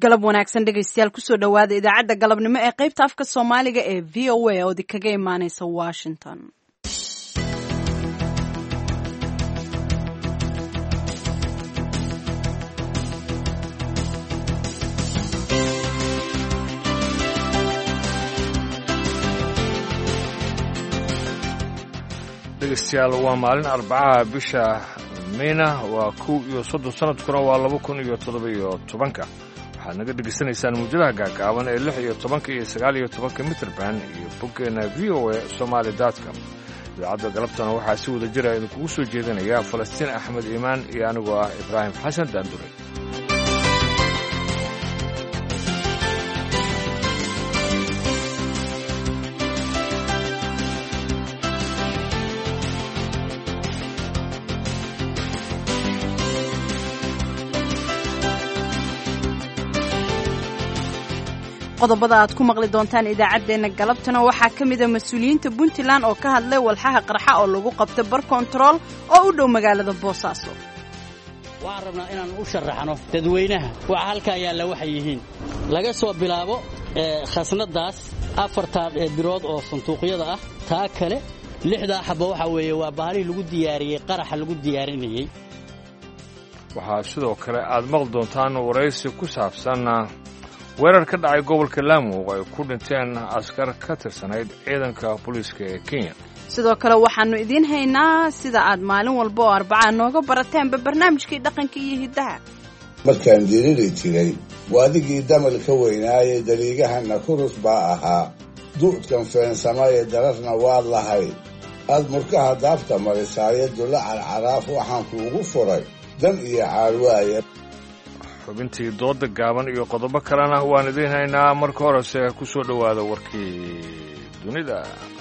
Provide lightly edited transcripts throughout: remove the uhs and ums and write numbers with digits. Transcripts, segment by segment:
galab wanaagsan dhegaystayaal kusoo dhowaada idaacadda galabnimo ee qaybta afka soomaaliga ee v o a oo kaga imaaneysa washington. dhegaystayaal waa maalin arbacaha bisha Meena waa 30 sanadkuna waa 2017 waxaad naga dhegaysanaysaan muujadaha gaagaaban ee 16 iyo 19 mitir band iyo boggeena voasomali.com. idaacadda galabtana waxaa si wada jira idinkugu soo jeedinaya Falastiin Axmed Iimaan iyo anigoo ah Ibraahim Xasan Daandure. qodobada aad ku maqli doontaan idaacadeena galabtana waxaa kamid ah mas'uuliyiinta Puntland oo ka hadlay walxaha qarxa oo lagu qabtay bar control oo u dhow magaalada Boosaaso. waxaan rabnaa inaan u sharaxno dadweynaha waxa halka yaala waxay yihiin laga soo bilaabo khasnadaas 4 birood oo sanduuqyada ah taa kale 6 xabo waxa weeye waa baahli lagu diyaariyay qaraxa lagu diyaarinayay. waxaa sidoo kale aad maqli doontaan waraysi ku saabsan weerar ka dhacay gobolka Lamu oo ay ku dhinteen askar ka tirsanayd ciidanka booliiska ee Kenya. sidoo kale waxaanu idin haynaa sida aad maalin walba oo Arbaca nooga barateen barnaamijkii dhaqanka iyo hidaha. markaan diiray jiray waadigii damalka weynaaye daliigahana kurus baa ahaa duudkan feensamay darafna waa lahayd aad murkaha daafta marisaaye dula carcaraaf waxaan kuugu furay dan iyo caarwaaye. xubintii dooda gaaban iyo qodobo kalena waan idin haynaa. marka horese ku soo dhowaada warkii dunida.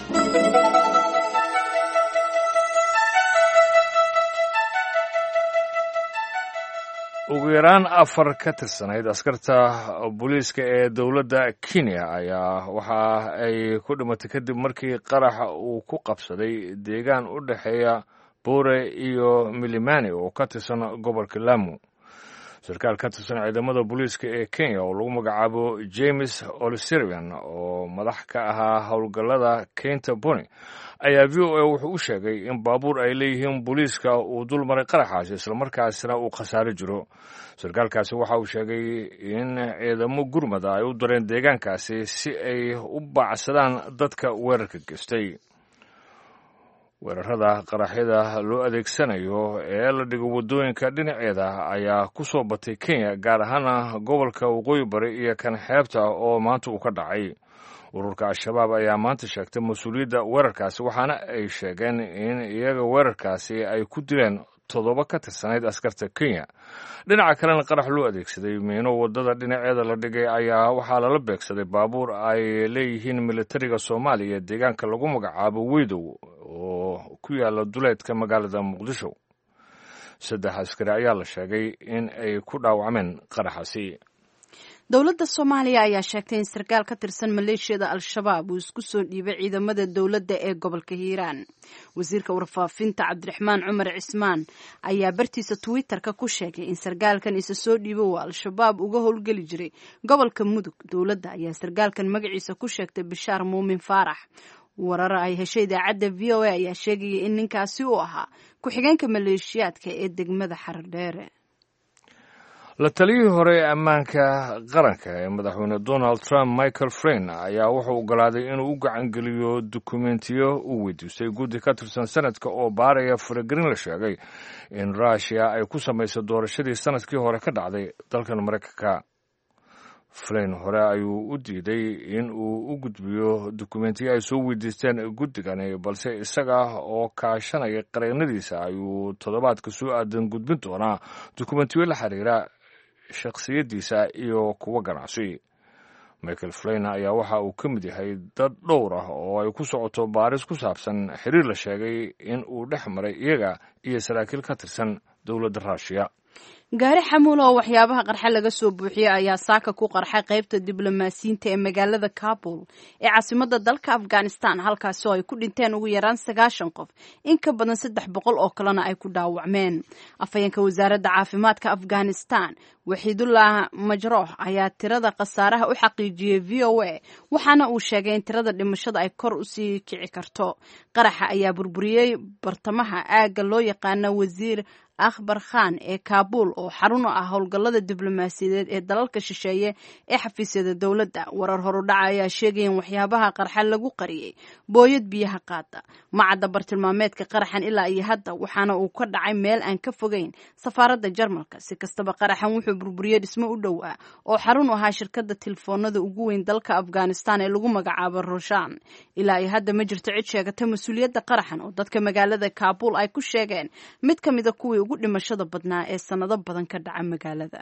ugu yaraan 4 ka tirsanayd askarta booliiska ee dowladda Kenya ayaa waxa ay ku dhimatay kadib markii qarax uu ku qabsaday deegaan u dhaxeeya Bore iyo Milimani oo ka tirsan gobolka Lamu. sarkaal ka tirsan ciidamada booliiska ee Kenya oo lagu magacaabo James Olserian oo madax ka ahaa howlgallada Kenta Boni ayaa VOA wuxuu u sheegay in baabuur ay leeyihiin booliiska uu dul maray qaraxaas isla markaasina uu khasaare jiro. sarkaalkaasi waxa uu sheegay in ciidamo gurmada ay u dareen deegaankaasi si ay u baacsadaan dadka weerarka geystay. weerarada qaraxyada loo adeegsanayo ee la dhigo wadooyinka dhinaceeda ayaa ku soo batay Kenya gaar ahaan gobolka waqooyi bari iyo kan xeebta oo maanta uu ka dhacay. ururka al-shabaab ayaa maanta sheegtay mas'uuliyadda weerarkaasi waxaana ay sheegeen in iyaga weerarkaasi ay ku dileen 7 ka tirsanayd askarta Kenya. dhinaca kalena qarax loo adeegsaday meeno wadada dhinaceeda la dhigay ayaa waxaa lala beegsaday baabuur ay leeyihiin militariga Soomaaliya deegaanka lagu magacaabo Weydow oo ku yaala duleedka magaalada Muqdisho. 3 askari ayaa la sheegay in ay ku dhaawacmeen qaraxaasi. dowladda Soomaaliya ayaa sheegtay in sarkaal ka tirsan maleeshiyada al-shabaab uu isku soo dhiibay ciidamada dowladda ee gobolka Hiiraan. wasiirka warfaafinta Cabdiraxmaan Cumar Cismaan ayaa bartiisa Twitter-ka ku sheegay in sarkaalkan isa soo dhiibay oo al-shabaab uga howlgeli jiray gobolka Mudug. dowladda ayaa sarkaalkan magaciisa ku sheegtay Bishaar Muumin Faarax. warar ay heshay idaacadda VOA ayaa sheegay in ninkaasi uu ahaa ku-xigeenka maleeshiyaadka ee degmada Xardheere. la taliyihii hore ee ammaanka qaranka ee madaxweyne Donald Trump Michael Flynn ayaa wuxuu ogolaaday inuu u gacan geliyo dukumentiyo uu weydiistay guddi ka tirsan sanadka oo baaraya faragelin la sheegay in Russia ay ku samaysay doorashadii sanadkii hore ka dhacday dalkan Mareykanka. Flynn hore ayuu u diiday in uu u gudbiyo dukumentiyo ay soo weydiisteen guddigani balse isaga oo kaashanaya qareennadiisa ayuu toddobaadka soo aadan gudbin doonaa dukumentiyo la xiriira shakhsiyadiisa iyo kuwa ganacsi. Michael Flynn ayaa waxa uu ka mid yahay dad dhowr ah oo ay ku socoto baaris ku saabsan xiriir la sheegay in uu dhex maray iyaga iyo saraakiil ka tirsan dowladda Russia. gaari xamuul oo waxyaabaha qarxa laga soo buuxiyey ayaa saaka ku qarxay qaybta diblomaasiyiinta ee magaalada Kabul ee caasimadda dalka Afghanistan, halkaasoo ay ku dhinteen ugu yaraan 90 qof, in ka badan 300 oo kalena ay ku dhaawacmeen. Afhayeenka wasaaradda caafimaadka Afghanistan, Wahidullah Majroh, ayaa tirada khasaaraha u xaqiijiyey VOA, waxaana uu sheegay in tirada dhimashada ay kor u sii kici karto. Qaraxa ayaa burburiyey bartamaha aagga loo yaqaano Wasiir Akhbar Khan ee Kabul oo xarun u ah howlgallada diblomaasiyadeed ee dalalka shisheeye ee xafiisyada dowladda. Warar horudhaca ayaa sheegaya in waxyaabaha qarxa lagu qariyey booyad biyaha qaada. Macadda bartilmaameedka qaraxan ilaa iyo hadda, waxaana uu ka dhacay meel aan ka fogeyn safaaradda Jarmalka. Si kastaba, qaraxan wuxuu burburiyey dhismo u dhow ah oo xarun u ahaa shirkadda telefoonada ugu weyn dalka Afghanistan ee lagu magacaabo Roshan. Ilaa iyo hadda ma jirto cid sheegata mas-uuliyadda qaraxan oo dadka magaalada Kabul ay ku sheegeen mid ka mid a kuwii ugu dhimashada badnaa ee sanado badan ka dhaca magaalada.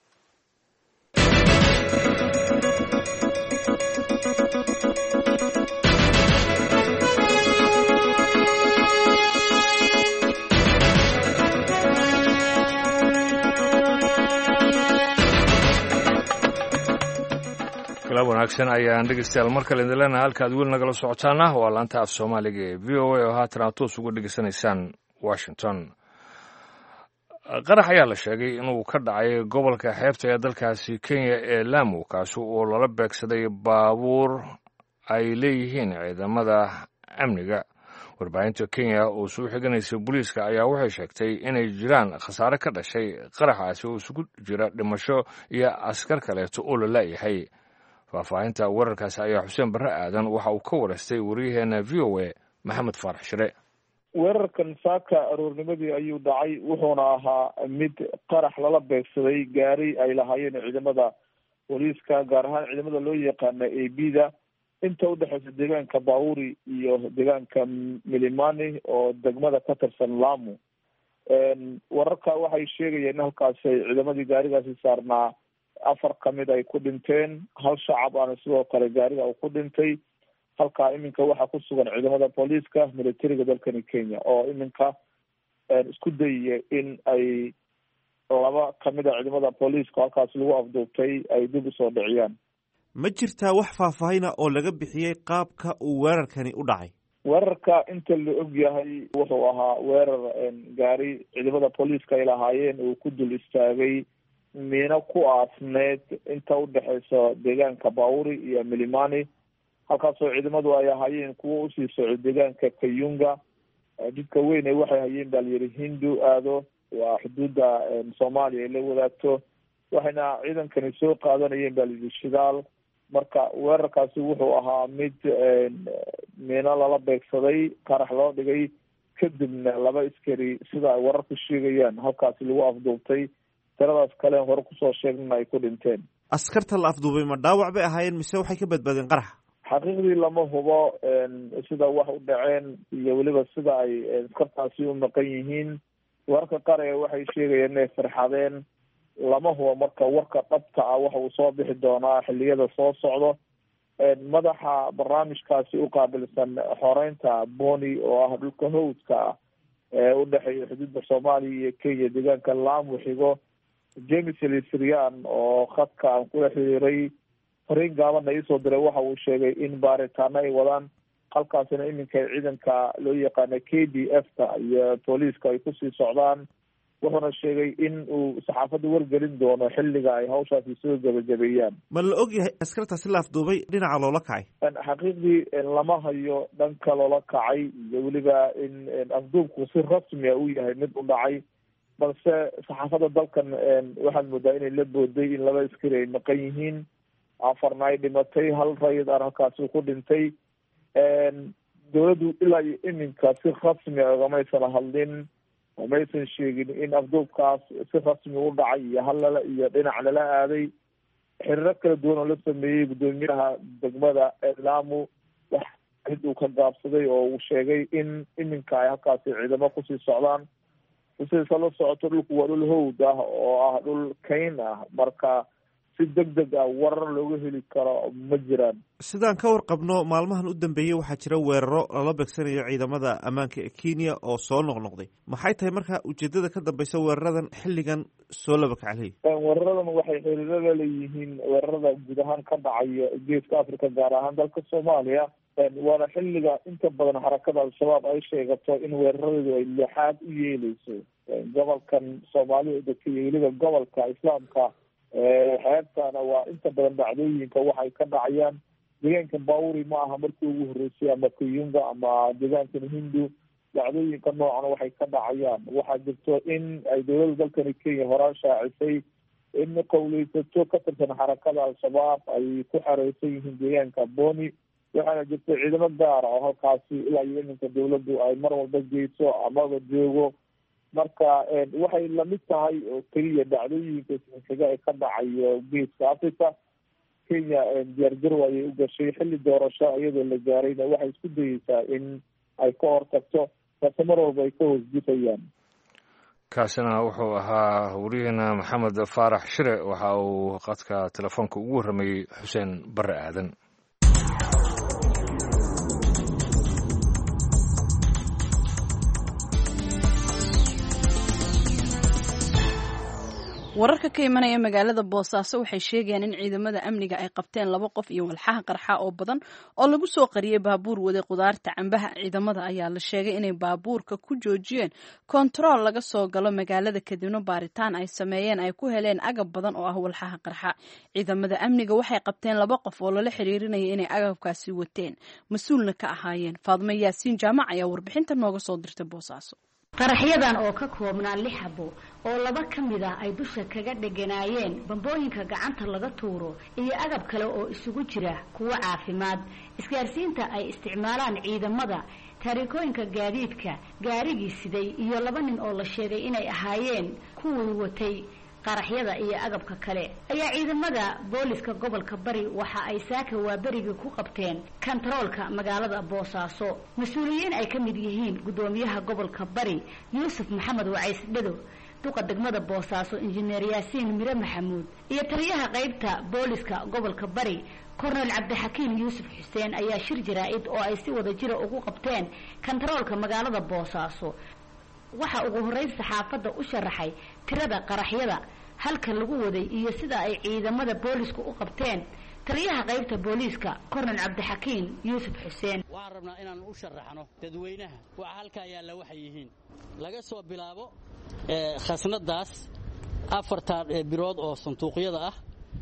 kala wanaagsan ayaan dhegeystayaal mar kale idin leenahay halkaad weli nagala socotaana waa laanta af Soomaaliga ee VOA oo haatan aad toos uga dhegeysanaysaan Washington. qarax ayaa la sheegay inuu ka dhacay gobolka xeebta ee dalkaasi Kenya ee Lamu, kaasi oo lala beegsaday baabuur ay leeyihiin ciidamada amniga. warbaahinta Kenya oo soo xiganaysa booliiska ayaa waxay sheegtay inay jiraan khasaare ka dhashay qaraxaasi oo isugu jira dhimasho iyo askar kaleeto oo la laayahay. faahfaahinta wararkaasi ayaa Xuseen Barre Aadan waxa uu ka wareystay wariyaheena VOA Maxamed Faarax Shire. weerarkan saaka aroornimadii ayuu dhacay, wuxuuna ahaa mid qarax lala beegsaday gaari ay lahaayeen ciidamada booliiska, gaar ahaan ciidamada loo yaqaana AB-da, inta u dhexeysa deegaanka Bauri iyo deegaanka Milimani oo degmada ka tirsan Lamu. wararka waxay sheegayeen in halkaasi ciidamadii gaarigaasi saarnaa 4 ka mid ay ku dhinteen, hal shacab aana sidoo kale gaariga uu ku dhintay. halkaa iminka waxaa ku sugan ciidamada booliiska militariga dalkani Kenya oo iminka isku dayaya in ay 2 ka mid a ciidamada booliiska halkaasi lagu afduubtay ay dib usoo dhiciyaan. ma jirtaa wax faahfaahina oo laga bixiyey qaabka uu weerarkani u dhacay? weerarka inta la og yahay wuxuu ahaa weerar gaari ciidamada booliiska ay lahaayeen uu ku dul istaagay miino ku aasneed inta u dhexeysa deegaanka Bauri iyo Milimani, halkaasoo ciidamadu ay ahaayeen kuwo usii socday deegaanka Kayunga. jidka weyn ay waxay hayeen dhalinyaro Hindu aado waa xuduudda Soomaaliya ay la wadaagto, waxayna ciidankani soo qaadanayeen dhalinyaro shidaal. marka weerarkaasi wuxuu ahaa mid miino lala beegsaday, qarax loo dhigay, kadibna 2 askari sida ay wararku sheegayaan halkaasi lagu afduubtay. tiradaas kale hore kusoo sheegna ay ku dhinteen. askarta la afduubay ma dhaawac bay ahaayeen mise waxay ka badbaadeen qaraxa? xaqiiqdii lama hubo sida wax u dhaceen iyo weliba sida ay askartaasi u maqan yihiin. wararka qaar waxay sheegayeen inay farxadeen. lama hubo marka warka dhabta ah waxa uu soo bixi doonaa xilliyada soo socdo. madaxa barnaamijkaasi u qaabilsan xoreynta Boni oo ah dhulka hawdka ah ee u dhexeeya xuduudda Soomaaliya iyo Kenya deegaanka Lamu xigo, James Lisrian oo khadka aan kula xiriiray fariin gaaban ay soo diray, waxa uu sheegay in baaritaano ay wadaan halkaasina iminka ciidanka loo yaqaano KDF-ta iyo booliiska ay kusii socdaan. wuxuuna sheegay in uu saxaafadda wargelin doono xilliga ay hawshaasi soo gabagabeeyaan. ma la og yahay askartaasi la afduubay dhinaca loola kacay? xaqiiqdii lama hayo dhanka loola kacay iyo weliba in afduubku si rasmi a u yahay mid u dhacay, balse saxaafadda dalkan waxaad moodaa inay la booday in 2 askari ay maqan yihiin, 4 ay dhimatay, 1 rayid aan halkaasi ku dhintay. dowladdu ilaa iyo iminka si rasmi a ugamaysan hadlin, maysan sheegin in afduubkaas si rasmi u dhacay iyo hal iyo dhinac lala aaday. xiriiro kala duwan oo la sameeyey gudoomiyaha degmada Lamu wax mid uu ka gaabsaday oo uu sheegay in iminka ay halkaasi ciidamo kusii socdaan. sidaas la socoto dhulku waa dhul hawd ah oo ah dhul kayn ah, marka si degdeg ah warar looga heli karo ma jiraan. sidaan ka warqabno maalmahan u dambeeyey waxaa jira weeraro lala beegsanayo ciidamada ammaanka ee Kenya oo soo noqnoqday. maxay tahay marka ujeedada ka dambeysa weeraradan xilligan soo laba kaclay? weeraradan waxay xiriir la leeyihiin weerarada guud ahaan ka dhacaya geeska Afrika gaar ahaan dalka Soomaaliya. waana xilliga inta badan xarakada al-shabaab ay sheegato in weeraradeedu ay lixaad u yeeleyso gobolkan Soomaaliya iyo weliba gobolka Islaamka xeebtana waa inta badan dhacdooyinka waxay ka dhacayaan deegaanka Bawri ma aha markii ugu horeysay ama Kiyunga ama deegaanka Hindu. dhacdooyinka noocan waxay ka dhacayaan. waxaa jirto in ay dowladda dalkani Kenya horaan shaacisay in qowleysato ka tirsan xarakada al-shabaab ay ku xareysan yihiin deegaanka Boni. waxaana jirta ciidamo gaar ah oo halkaasi ilaa iyo iminka dowladdu ay mar walba geyso amaba joogo. marka waxay lamid tahay oo keliya dhacdooyinka xiga ee ka dhacayo geeska Afrika. Kenya diyaargarow ayay u gashay xilli doorasho iyadoo la gaarayna waxay isku dayeysaa in ay ka hortagto balse mar walba ay ka hoosgufayaan. kaasina wuxuu ahaa wariyaheena maxamed faarax shire waxa uu qadka telefoonka ugu warramayey xuseen bare aadan. wararka ka imanaya magaalada Boosaaso waxay sheegayaan in ciidamada amniga ay qabteen 2 qof iyo walxaha qarxa oo badan oo lagu soo qariyay baabuur waday qudaarta cambaha. ciidamada ayaa la sheegay inay baabuurka ku joojiyeen kontarool laga soo galo magaalada kadibna baaritaan ay sameeyeen ay ku heleen agab badan oo ah walxaha qarxa. ciidamada amniga waxay qabteen 2 qof oo lala xiriirinayay inay agabkaasi wateen mas'uulna ka ahaayeen. Faadmo Yaasiin Jaamac ayaa warbixinta nooga soo dirtay Boosaaso. qaraxyadan oo ka koobnaa 6 xabo oo 2 kamid ah ay dusha kaga dhaganaayeen bambooyinka gacanta laga tuuro iyo agab kale oo isugu jira kuwa caafimaad, isgaarsiinta ay isticmaalaan ciidamada, taarikooyinka gaadiidka, gaarigii siday iyo 2 nin oo la sheegay inay ahaayeen kuwii watay qaraxyada iyo agabka kale ayaa ciidamada booliska gobolka Bari waxa ay saaka waabariga ku qabteen kontaroolka magaalada Boosaaso. mas'uuliyiin ay kamid yihiin gudoomiyaha gobolka Bari Yuusuf Maxamed Wacays Dhado, duqa degmada Boosaaso Injineer Yaasiin Mire Maxamuud iyo taliyaha qaybta booliska gobolka Bari Korneyl Cabdixakiin Yuusuf Xuseen ayaa shir jaraa'id oo ay si wada jira ugu qabteen kontaroolka magaalada Boosaaso. waxa ugu horeyn saxaafadda u sharaxay tirada qaraxyada halka lagu waday iyo sida ay ciidamada boolisku u qabteen taliyaha qaybta booliska Korneyl Cabdixakiin Yuusuf Xuseen. waxaan rabnaa inaan u sharaxno dadweynaha waxa halka yaala waxay yihiin laga soo bilaabo khasnadaas 4 birood oo sanduuqyada ah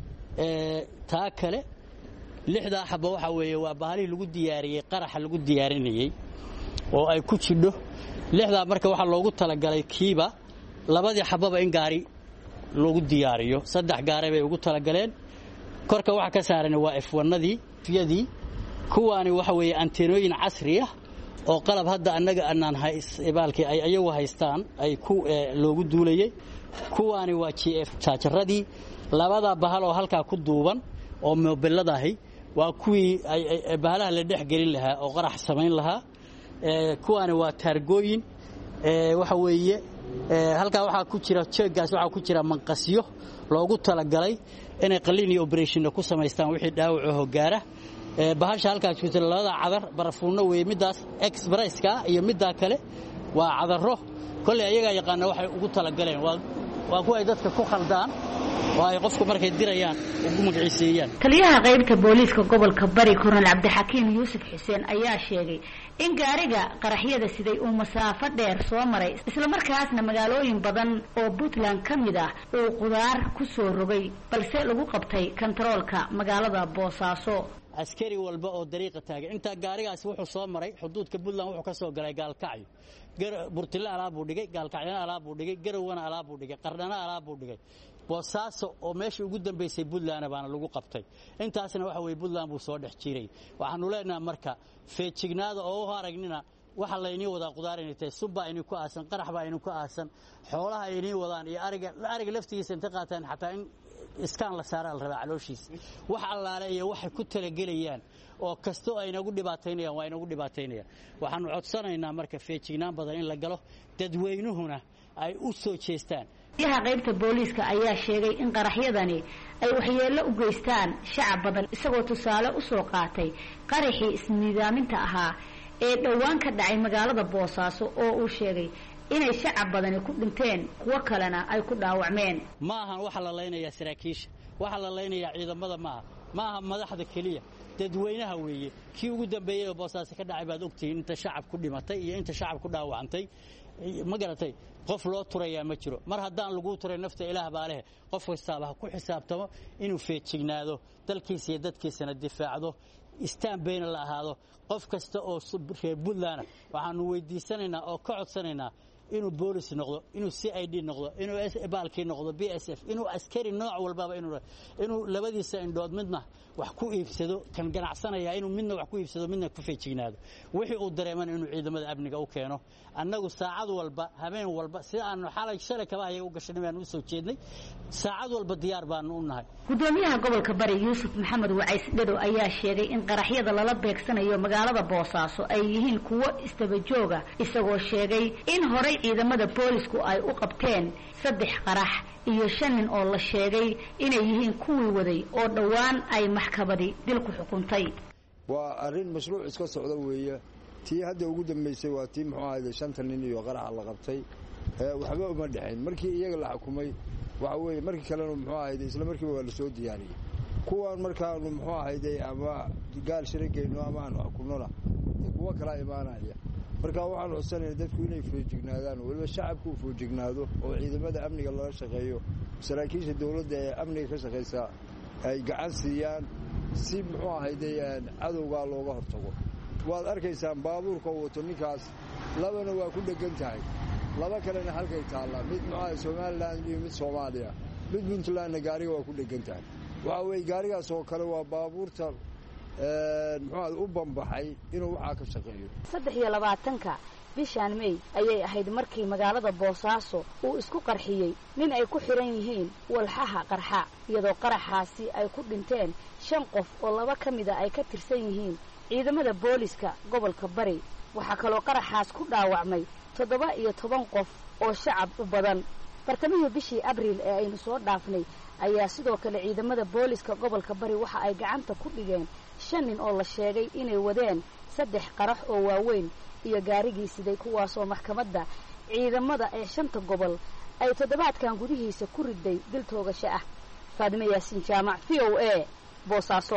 taa kale 6 xabo waxa weeye waa bahalii lagu diyaariyay qaraxa lagu diyaarinayay oo ay ku jidho 6 marka waxa loogu talagalay kiiba 2 xababa in gaari loogu diyaariyo 3 gaari bay ugu talagaleen. korka waxa ka saaran waa F1nadii fiyadii kuwaani waxa weeye anteenooyin casri ah oo qalab hadda annaga annaan haysbaalkii ay ayagu haystaan ay ku loogu duulayay. kuwaani waa GF chargeradii 2 bahal oo halka ku duuban oo mobiladahay waa kuwii ay bahalaha la dhex gelin lahaa oo qarax samayn lahaa. kuwaani waa taargooyin waxa weeye halka waxa ku jira jeegaas waxa ku jira manqasyo loogu talagalay inay qalliin iyo operation ku sameystaan wixii dhaawac gaara. bahasha halka ku jira 2 cadar barafuuno weey midaas expresska iyo midda kale waa cadaro kulli ayaga yaqaan waxay ugu talagaleen waa kuwa ay dadka ku khaldaan oo ay qofku markay dirayaan ugu magaciiseeyaan. taliyaha qaybta booliska gobolka Bari Korneyl Cabdixakiin Yuusuf Xuseen ayaa sheegay in gaariga qaraxyada siday uu masaafo dheer soo maray isla markaasna magaalooyin badan oo Puntland kamid ah uu qudaar ku soo rogay balse lagu qabtay kontaroolka magaalada Boosaaso. askari walba oo dariiqa taagan inta gaarigaas wuxuu soo maray xuduudka Puntland wuxuu ka soo galay Gaalkacyo Burtile alaab uu dhigay Gaalkacyana alaab uu dhigay Garowana alaab uu dhigay Qardhana alaab uu dhigay Boosaaso oo meeshii ugu dambeysay Puntland baana lagu qabtay. intaasna waxa weey Puntland buu soo dhex jiray. waxaan u leenahay marka feejignaada oo aragnina waxa la inii wada qudaar inay tahay suba inay ku aasan qarax baa inay ku aasan xoolaha inay wadaan iyo ariga laftigiisa inta qaataan xataa in iskaan la saaraa la rabaa calooshiis wax allaale iyo waxay ku talagelayaan oo kasto ay nagu dhibaateynayaan waa inagu dhibaateynayaan. waxaan codsanaynaa marka feejignaan badan in la galo dadweynuhuna ay u soo jeestaan. yaha qaybta booliiska ayaa sheegay in qaraxyadani ay waxyeello u geystaan shacab badan isagoo tusaale u soo qaatay qaraxii isnidaaminta ahaa ee dhowaan ka dhacay magaalada Boosaaso oo uu sheegay inay shacab badani ku dhinteen kuwa kalena ay ku dhaawacmeen. ma ahan waxa la leenayaa saraakiisha, waxa la leenayaa ciidamada maaha madaxda kaliya, dadweynaha weeye. kii ugu dambeeyay oo Boosaaso ka dhacay baad ogtiin inta shacab ku dhimatay iyo inta shacab ku dhaawacantay. ma garatay qof loo turayaa ma jiro. mar haddaan lagu turay nafta ilaah baa leh, qof kasta ku xisaabtamo inuu feejignaado, dalkiisa iyo dadkiisana difaacdo, istaan bayna la ahaado. qof kasta oo reer Puntland waxaanu weydiisanaynaa oo ka codsanaynaa inuu boolis noqdo, inuu CID noqdo, inuu baalkii noqdo BSF, inuu askari nooc walbaba inuu labadiisa indhood midna wax ku iibsado, kan ganacsanaya inuu midna wax ku iibsado midna ku feejignaado. wixii uu dareeman inuu ciidamada amniga u keeno. annagu saacad walba habeen walba sida aanu xalay shalay kaba ayaga u gashanay aan u soo jeednay, saacad walba diyaar baanu u nahay. gudoomiyaha gobolka Bari Yuusuf Maxamed Wacays Dhado ayaa sheegay in qaraxyada lala beegsanayo magaalada Boosaaso ay yihiin kuwo istaba jooga, isagoo sheegay in horay ciidamada boolisku ay u qabteen 3 qarax iyo 5 nin oo la sheegay inay yihiin kuwii waday oo dhawaan ay maxkamadi dil ku xukuntay. waa arrin mashruuc iska socda weeye. tii hadda ugu dambeysay waa tii muxuu ahayd 5 nin iyo qarax la qabtay. waxba uma dhaxayn markii iyaga la xukumay. waxa weeye markii kalena muxuu ahayd isla markiiba waa la soo diyaariyay. kuwan markaanu muxuu ahayd ama gaal shirigeyno ama aan xukunona kuwa kala imaanaya. marka waxaan codsanaynaa dadku inay feejignaadaan, waliba shacabku uu feejignaado oo ciidamada amniga laga shaqeeyo, saraakiisha dawladda ee amniga ka shaqeysa ay gacan siiyaan si muxuu ahayd cadowga looga hortago. waad arkaysaan baabuurka wato ninkaas labana waa ku dhagan tahay, laba kalena halkay taallaa, mid muxuu ahayd Somaliland iyo mid Soomaaliya, mid Puntland gaariga waa ku dhagan tahay. waxa weeye gaarigaas oo kale waa baabuurta muxuu u bambaxay inuu waxa ka shaqeeyo. 23 bishan May ayay ahayd markii magaalada Boosaaso uu isku qarxiyay nin ay ku xiran yihiin walxaha qarxa, iyadoo qaraxaasi ay ku dhinteen 5 qof oo 2 kamida ay ka tirsan yihiin ciidamada booliska gobolka Bari. waxa kaloo qaraxaas ku dhaawacmay 17 qof oo shacab u badan. bartamihii bishii Abriil ee aynu soo dhaafnay ayaa sidoo kale ciidamada booliska gobolka Bari waxa ay gacanta ku dhigeen 5 nin oo la sheegay inay wadeen 3 qarax oo waaweyn iyo gaarigii siday, kuwaasoo maxkamadda ciidamada ee 5 gobol ay toddobaadkan gudihiisa ku riday dil toogasho ah. Faadime Yaasin Jaamac, VOA, Boosaaso.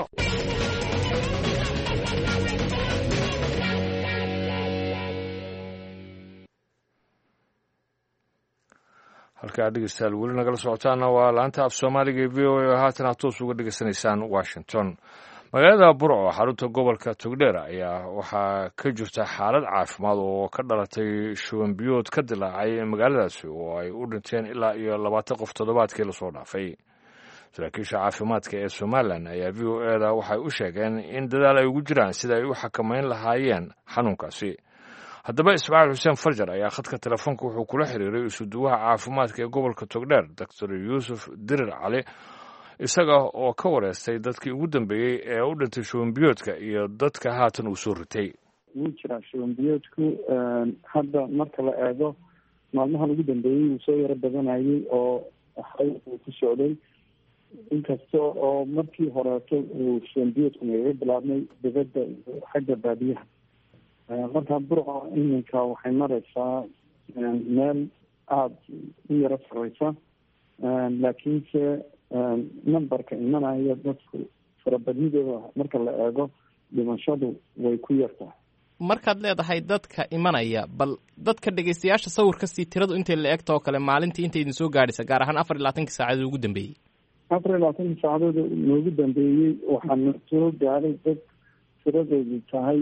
halkaa dhegeystayaal weli nagala socotaana waa laanta af soomaaliga ee VOA oo haatan aad toos uga dhegeysanaysaan Washington. magaalada Burco xarunta gobolka Togdheer ayaa waxaa ka jirta xaalad caafimaad oo ka dhalatay shuban biyood ka dilaacay magaaladaasi oo ay u dhinteen ilaa iyo 20 qof toddobaadkii la soo dhaafay. saraakiisha caafimaadka ee Somaliland ayaa VOA-da waxay u sheegeen in dadaal ay ugu jiraan sida ay u xakameyn lahaayeen xanuunkaasi. haddaba Ismaaciil Xuseen Farjar ayaa khadka telefoonka wuxuu kula xiriiray isuduwaha caafimaadka ee gobolka Togdheer Dr. Yuusuf Dirir Cali, isaga oo ka wareystay dadkii ugu dambeeyay ee u dhintay shuban biyoodka iyo dadka haatan uu soo ritay. wuu jiraa shuban biyoodku hadda marka la eego maalmahan ugu dambeeyey wuu soo yaro badanayay oo uu ku socday, inkasta oo markii horeeto uu shuban biyoodku magaga bilaabmay dibadda iyo xagga baadiyaha. markaa Burco iminka waxay maraysaa meel aada u yaro sareysa, laakiinse numberka imanaya dadku farabadnidooda marka la eego dhimashadu way ku yartahay. markaad leedahay dadka imanaya, bal dadka dhegeystayaasha sawirka sii tiradu intay la eegto oo kale maalintii intay idin soo gaadhaysa, gaar ahaan 24 saacadood ugu dambeeyey. 24 saacadood noogu dambeeyey waxaana soo gaadhay dad tiradoodu tahay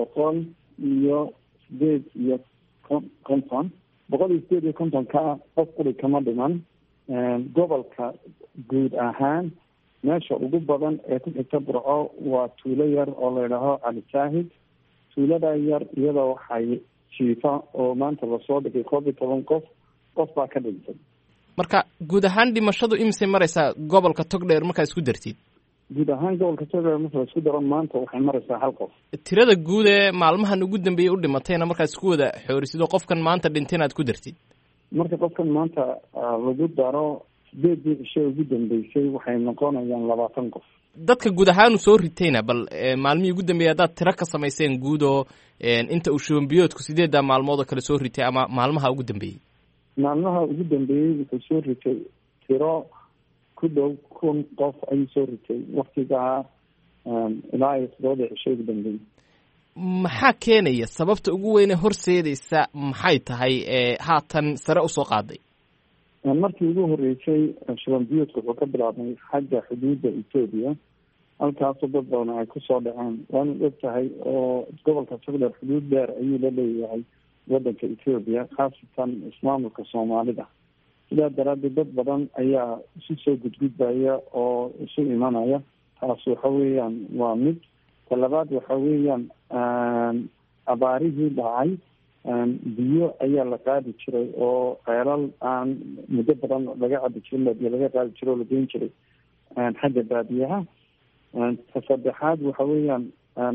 158 ka qof quri kama dhiman. gobolka guud ahaan meesha ugu badan ee ku xigta Burco waa tuulo yar oo la yidhaaho Cali Saahid. tuulada yar iyada waxay jiifa oo maanta lasoo dhigay 11 qof baa ka dhintay. marka guud ahaan dhimashadu imisay maraysaa gobolka Togdheer markaa isku dartid? guud ahaan gobolka Togdheer marka isku daro maanta waxay maraysaa 1 qof. tirada guud ee maalmahan ugu dambeeyay u dhimatayna markaa isku wada xoorisidoo qofkan maanta dhintayna aad ku dartid? marka qofkan maanta lagu daro 8 cisho ugu dambeysay waxay noqonayaan 20 qof. dadka guud ahaan soo ritayna bal maalmihii ugu dambeeyay haddaad tiro ka samayseen guud oo inta uu shuban biyoodku 8 maalmood oo kale soo ritay ama maalmaha ugu dambeeyey? maalmaha ugu dambeeyey wuxuu soo ritay tiro ku dhow 1,000 qof ayuu soo ritay waqtigaa ilaa 7 cisho ugu dambeeyey. maxaa keenaya sababta ugu weyne horseedaysa maxay tahay haatan sare usoo qaaday? markii ugu horeysay shuban biyoodku wuxuu ka bilaabmay xagga xuduudda Ethiopia halkaasoo dad badan ay kusoo dhaceen. waana og tahay oo gobolka Sogdheer xuduud dheer ayuu la leeyahay wadanka Ethiopia khaasatan ismaamulka Soomaalida. sidaa daraadeed dad badan ayaa isu soo gudgudbaya oo isu imanaya. taas waxa weeyaan waa mid. talabaad waxa weeyaan abaarihii dhacay biyo ayaa la qaadi jiray oo ceelal aan muddo badan laga cabi jirin biyo laga qaadi jiray oo la geyn jiray xagga baadiyaha. saddexaad waxa weeyaan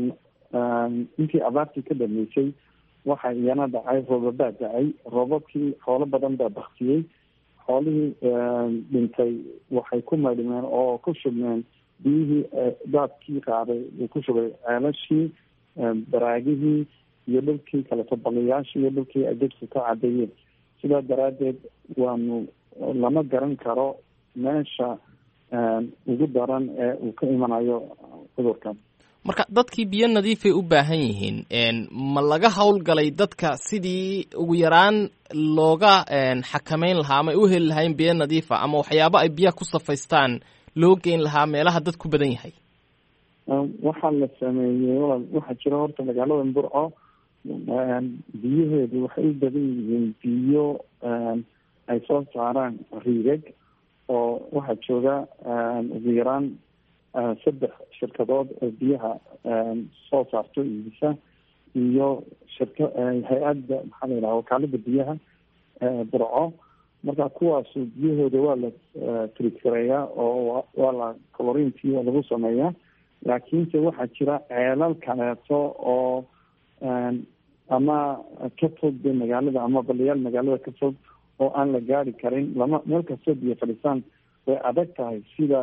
intii abaartii ka dhameysay waxa iyana dhacay roobabaa dhacay. roobabkii xoolo badan baa baktiyey. xoolihii dhintay waxay ku maydhmeen oo ku shubmeen biyihii daadkii qaaday uu ku shubay ceelashii baraagihii iyo dhulkii kaleto baliyaashii iyo dhulkii ay dadku ka cadeeyeen. sidaa daraadeed waanu lama garan karo meesha ugu daran ee uu ka imanayo cudurkan. marka dadkii biyo nadiifay u baahan yihiin ma laga howlgalay dadka sidii ugu yaraan looga xakameyn lahaa ama ay u heli lahayn biyo nadiifa ama waxyaabo ay biyaha ku safaystaan loo geyn lahaa meelaha dad ku badan yahay? waxaa la sameeyey waxaa jira horta magaalada Burco biyaheedu waxay u badan yihiin biyo ay soo saaraan riigag oo waxaa jooga ugu yaraan 3 shirkadood oo biyaha soo saarto iibisa iyo hay-adda maxaa la yidhaha wakaalada biyaha Burco. marka kuwaasu biyahooda waa la tiritireeyaa oo waa la chloriintii waa lagu sameeyaa. laakiinse waxaa jira ceelal kaleeto oo ama ka fog de magaalada ama baliyaal magaalada ka fog oo aan la gaari karin. meel kastoo biyo fadhisaan way adag tahay sida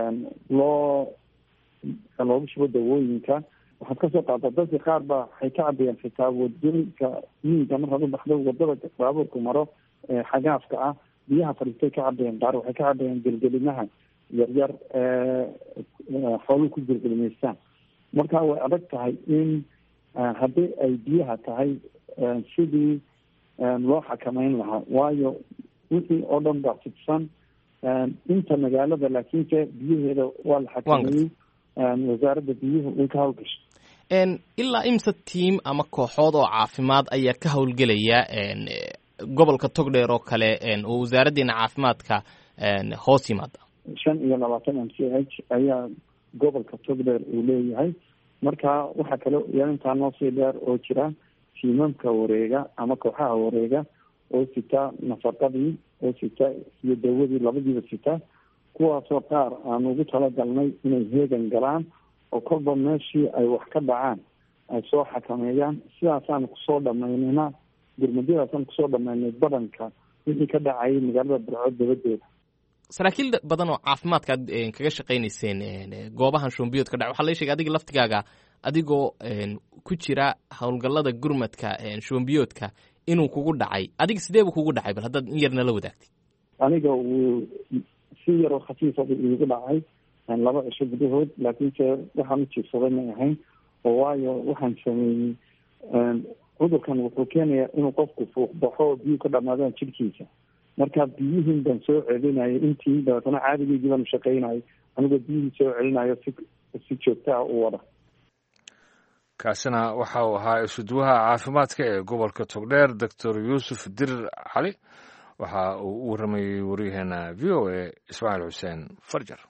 loogu shubo dawooyinka. waxaad kasoo qaata dadka qaar ba waxay ka cabayaan xitaa wadooyinka miyiga markaad u baxdo wadada baabuurku maro xagaafka ah biyaha fadhiistay ka cabayaan. qaar waxay ka cabayaan gelgelimaha yaryar xooluhu ku gelgelimaystaan. marka way adag tahay in haddii ay biyaha tahay sidii loo xakameyn lahaa waayo wixii oo dhan baa fidsan inta magaalada. laakiinse biyaheeda waa la xakameeyey. wasaaradda biyuhu way ka hawlgashay. ilaa imsa tiim ama kooxood oo caafimaad ayaa ka howlgelaya gobolka Togdheer oo kale oo wasaaraddeena caafimaadka hoos yimaada? 25 MCH ayaa gobolka Togdheer uu leeyahay. marka waxaa kale intaa noo sii dheer oo jira tiimamka wareega ama kooxaha wareega oo sita nafaqadii oo sita iyo dawadii labadiiba sita. kuwaasoo qaar aan ugu talagalnay inay heegan galaan oo kolba meeshii ay wax ka dhacaan ay soo xakameeyaan. sidaasaan kusoo dhamaynayna gurmadadaasaan kusoo dhamaynay badanka wixii ka dhacayay magaalada Burco dabadeeda. saraakiil badan oo caafimaadkaad kaga shaqaynayseen goobahan shuban biyoodka dhac waxaa la sheegay adiga laftigaaga adigoo ku jira howlgallada gurmadka shuban biyoodka inuu kugu dhacay. adiga sidee buu kugu dhacay bal haddaad in yarna la wadaagtay? aniga uu si yaroo khafiifa iigu dhacay 2 cisho gudahood. laakiinse waxaan u jiifsaday ma ahayn oo waayo waxaan sameeyey cudurkan wuxuu keenayaa inuu qofku fuuq baxo oo biyo ka dhamaadaan jirkiisa. marka biyihiin baan soo celinayay intii dabeetana caadigeygii baan shaqaynayay anigoo biyihii soo celinayo si joogta ah u wada. kaasina waxa uu ahaa isuduwaha caafimaadka ee gobolka Togdheer Dr. Yuusuf Dirir Cali. waxa uu u waramayay waryaheena VOA Ismaaciil Xuseen Farjar.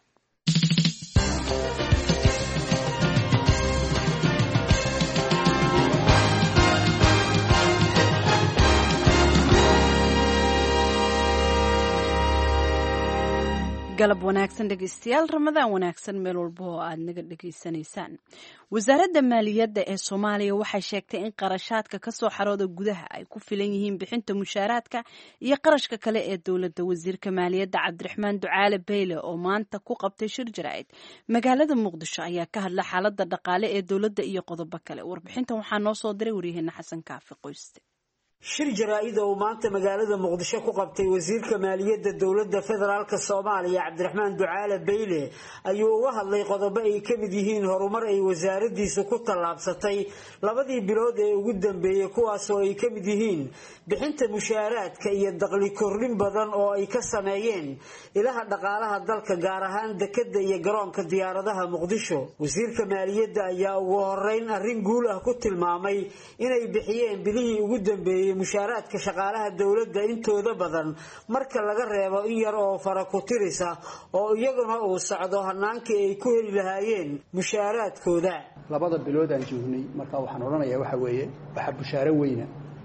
galab wanaagsan dhegeystayaal, ramadaan wanaagsan meel walba oo aad naga dhegaysanaysaan. wasaaradda maaliyadda ee Soomaaliya waxay sheegtay in qarashaadka ka soo xarooda gudaha ay ku filan yihiin bixinta mushaaraadka iyo qarashka kale ee dowladda. Wasiirka maaliyadda Cabdiraxmaan Ducaale Beyle oo maanta ku qabtay shir jaraa'id magaalada Muqdisho ayaa ka hadlay xaaladda dhaqaale ee dowladda iyo qodobo kale. Warbixintan waxaa noo soo diray waryaheena Xasan Kaafi Qoyste. shir jaraa'id oo maanta magaalada Muqdisho ku qabtay wasiirka maaliyadda dowladda federaalka Soomaaliya Cabdiraxmaan Ducaale Beyle ayuu uga hadlay qodobo ay ka mid yihiin horumar ay wasaaraddiisu ku tallaabsatay labadii bilood ee ugu dambeeyay, kuwaas oo ay ka mid yihiin bixinta mushaaraadka iyo dakhli kordhin badan oo ay ka sameeyeen ilaha dhaqaalaha dalka, gaar ahaan dekedda iyo garoonka diyaaradaha Muqdisho. wasiirka maaliyadda ayaa ugu horeyn arrin guul ah ku tilmaamay inay bixiyeen bilihii ugu dambeeyay mushaaraadka shaqaalaha dowladda intooda badan marka laga reebo in yar oo fara ku tirisa oo iyaguna uu socdo hanaankii ay ku heli lahaayeen mushaaraadkooda. labada bilood aan joognay marka waxaan oranayaa waxa weeye waxa bushaaro weyna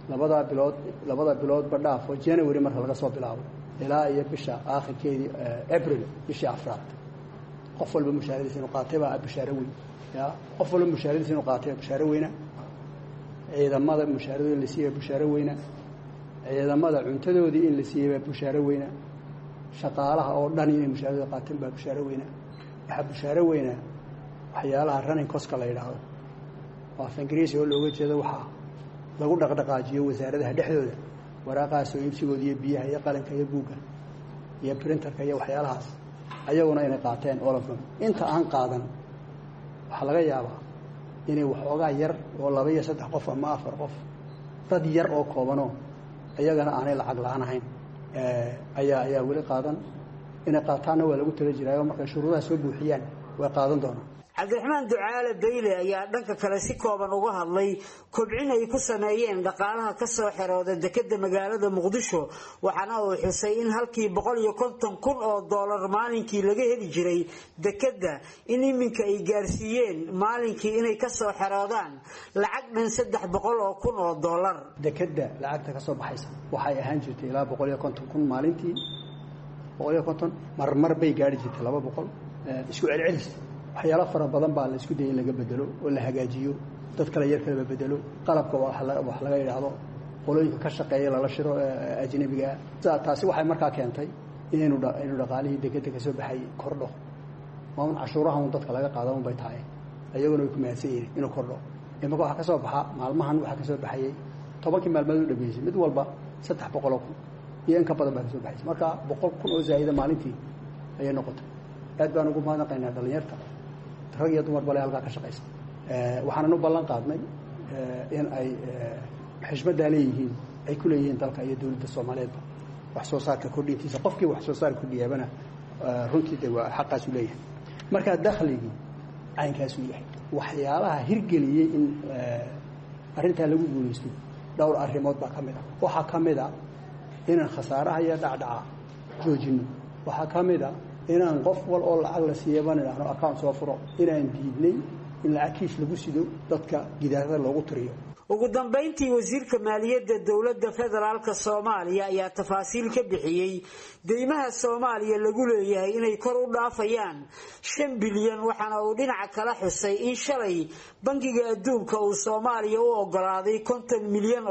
labada bilood ba dhaafo January marka laga soo bilaabo ilaa iyo bisha aakhirkeedii April bishii afraad qof walba mushaaradiisa inuu qaatay baa bushaaro weyn qof walba mushaaradiisa inuu qaatay bushaaro weyna. ciidamada mushaaradoodii la siiyay bushaaro weyna, ciidamada cuntadoodii in la siiyay bushaaro weyna, shaqaalaha oo dhan inay mushaarada qaateen baa bushaaro weyna. waxa bushaaro weyna waxyaalaha running cost la yiraahdo waa Ingiriisi oo looga jeedo waxa lagu dhaqdhaqaajiyo wasaaradaha dhexdooda, waraaqaas oo iibsigooda iyo biyaha iyo qalinka iyo buugga iyo printerka iyo waxyaalahaas ayaguna inay qaateen all of them. inta aan qaadan waxa laga yaabaa inay waxoogaa yar oo 2 iyo 3 qof ama 4 qof dad yar oo koobano ayagana aanay lacag la'aan ahayn ayaa wali qaadan inay qaataana waa lagu tala jiraa marka shuruudaha soo buuxiyaan way qaadan doonaan. Cabdiraxmaan Ducaale Beyle ayaa dhanka kale si kooban uga hadlay kobcin ay ku sameeyeen dhaqaalaha ka soo xirooda dekedda magaalada Muqdisho, waxaana uu xusay in halkii $150,000 maalinkii laga heli jiray dekedda in iminka ay gaarsiiyeen maalinkii inay ka soo xiroodaan lacag dhan $300,000. dekedda lacagta ka soo baxaysa waxay ahaan jirtay ilaa $150,000 maalintii, 150 marmar bay gaari jirtay 200 isku celcelis. waxyaalo fara badan baa la isku dayay in laga bedelo oo la hagaajiyo, dad kale yar kale bedelo, qalabka wax laga yiraahdo qolooyinka ka shaqeeya la shiro ajnabiga. taasi waxay markaa keentay inuu dhaqaalihii dekedda ka soo baxay kordho. maamul cashuuraha dadka laga qaado bay tahay ayaguna way ku mahadsanyihiin inuu kordho. imika waxa ka soo baxa maalmahan waxa ka soo baxayay 10 maalmood u dhameeyay mid walba 300,000 iyo in ka badan baa ka soo baxay. marka 100,000 oo zaayida maalintii ayay noqotay. aad baan ugu mahadnaqaynaa dhalinyarta rag iyo dumar bale halka ka shaqeysta. waxaan u ballan qaadnay in ay xishmada leeyihiin ay ku leeyihiin dalka iyo dawladda Soomaaliyeed wax soo saarka kordhintiisa. qofkii wax soo saar ku dhiyaabana runtii waa xaqaas u leeyahay. marka dakhliga aynkaas u yahay waxyaalaha hirgeliyay in arinta lagu guuleysto dhowr arrimood baa kamid ah. waxa kamid ah inaan khasaaraha iyo dhacdhaca joojino. waxa kamid ah inaan qof wal oo lacag la siiyay inaan account soo furo, inaan diidnay in lacagtiis lagu sido dadka gidaarada loogu tiriyo. ugu dambeyntii wasiirka maaliyadda dowladda federaalka Soomaaliya ayaa tafaasiil ka bixiyay deymaha Soomaaliya lagu leeyahay inay kor u dhaafayaan 5 bilyan, waxaana uu dhinaca kala xusay in shalay bangiga adduunka uu Soomaaliya u ogolaaday $50 milyan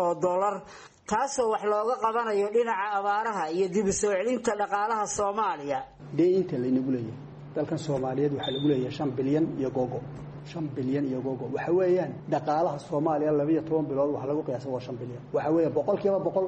taasoo wax looga qabanayo dhinaca abaaraha iyo dib u soo celinta dhaqaalaha Soomaaliya. deynta la inagu leeyahay dalkan Soomaaliyeed waxa lagu leeyahay 5 bilyan iyo googo. 5 bilyan iyo googo waxa weeyaan dhaqaalaha Soomaaliya 12 bilood waxa lagu qiyaasay waa 5 bilyan. waxa weeye 100%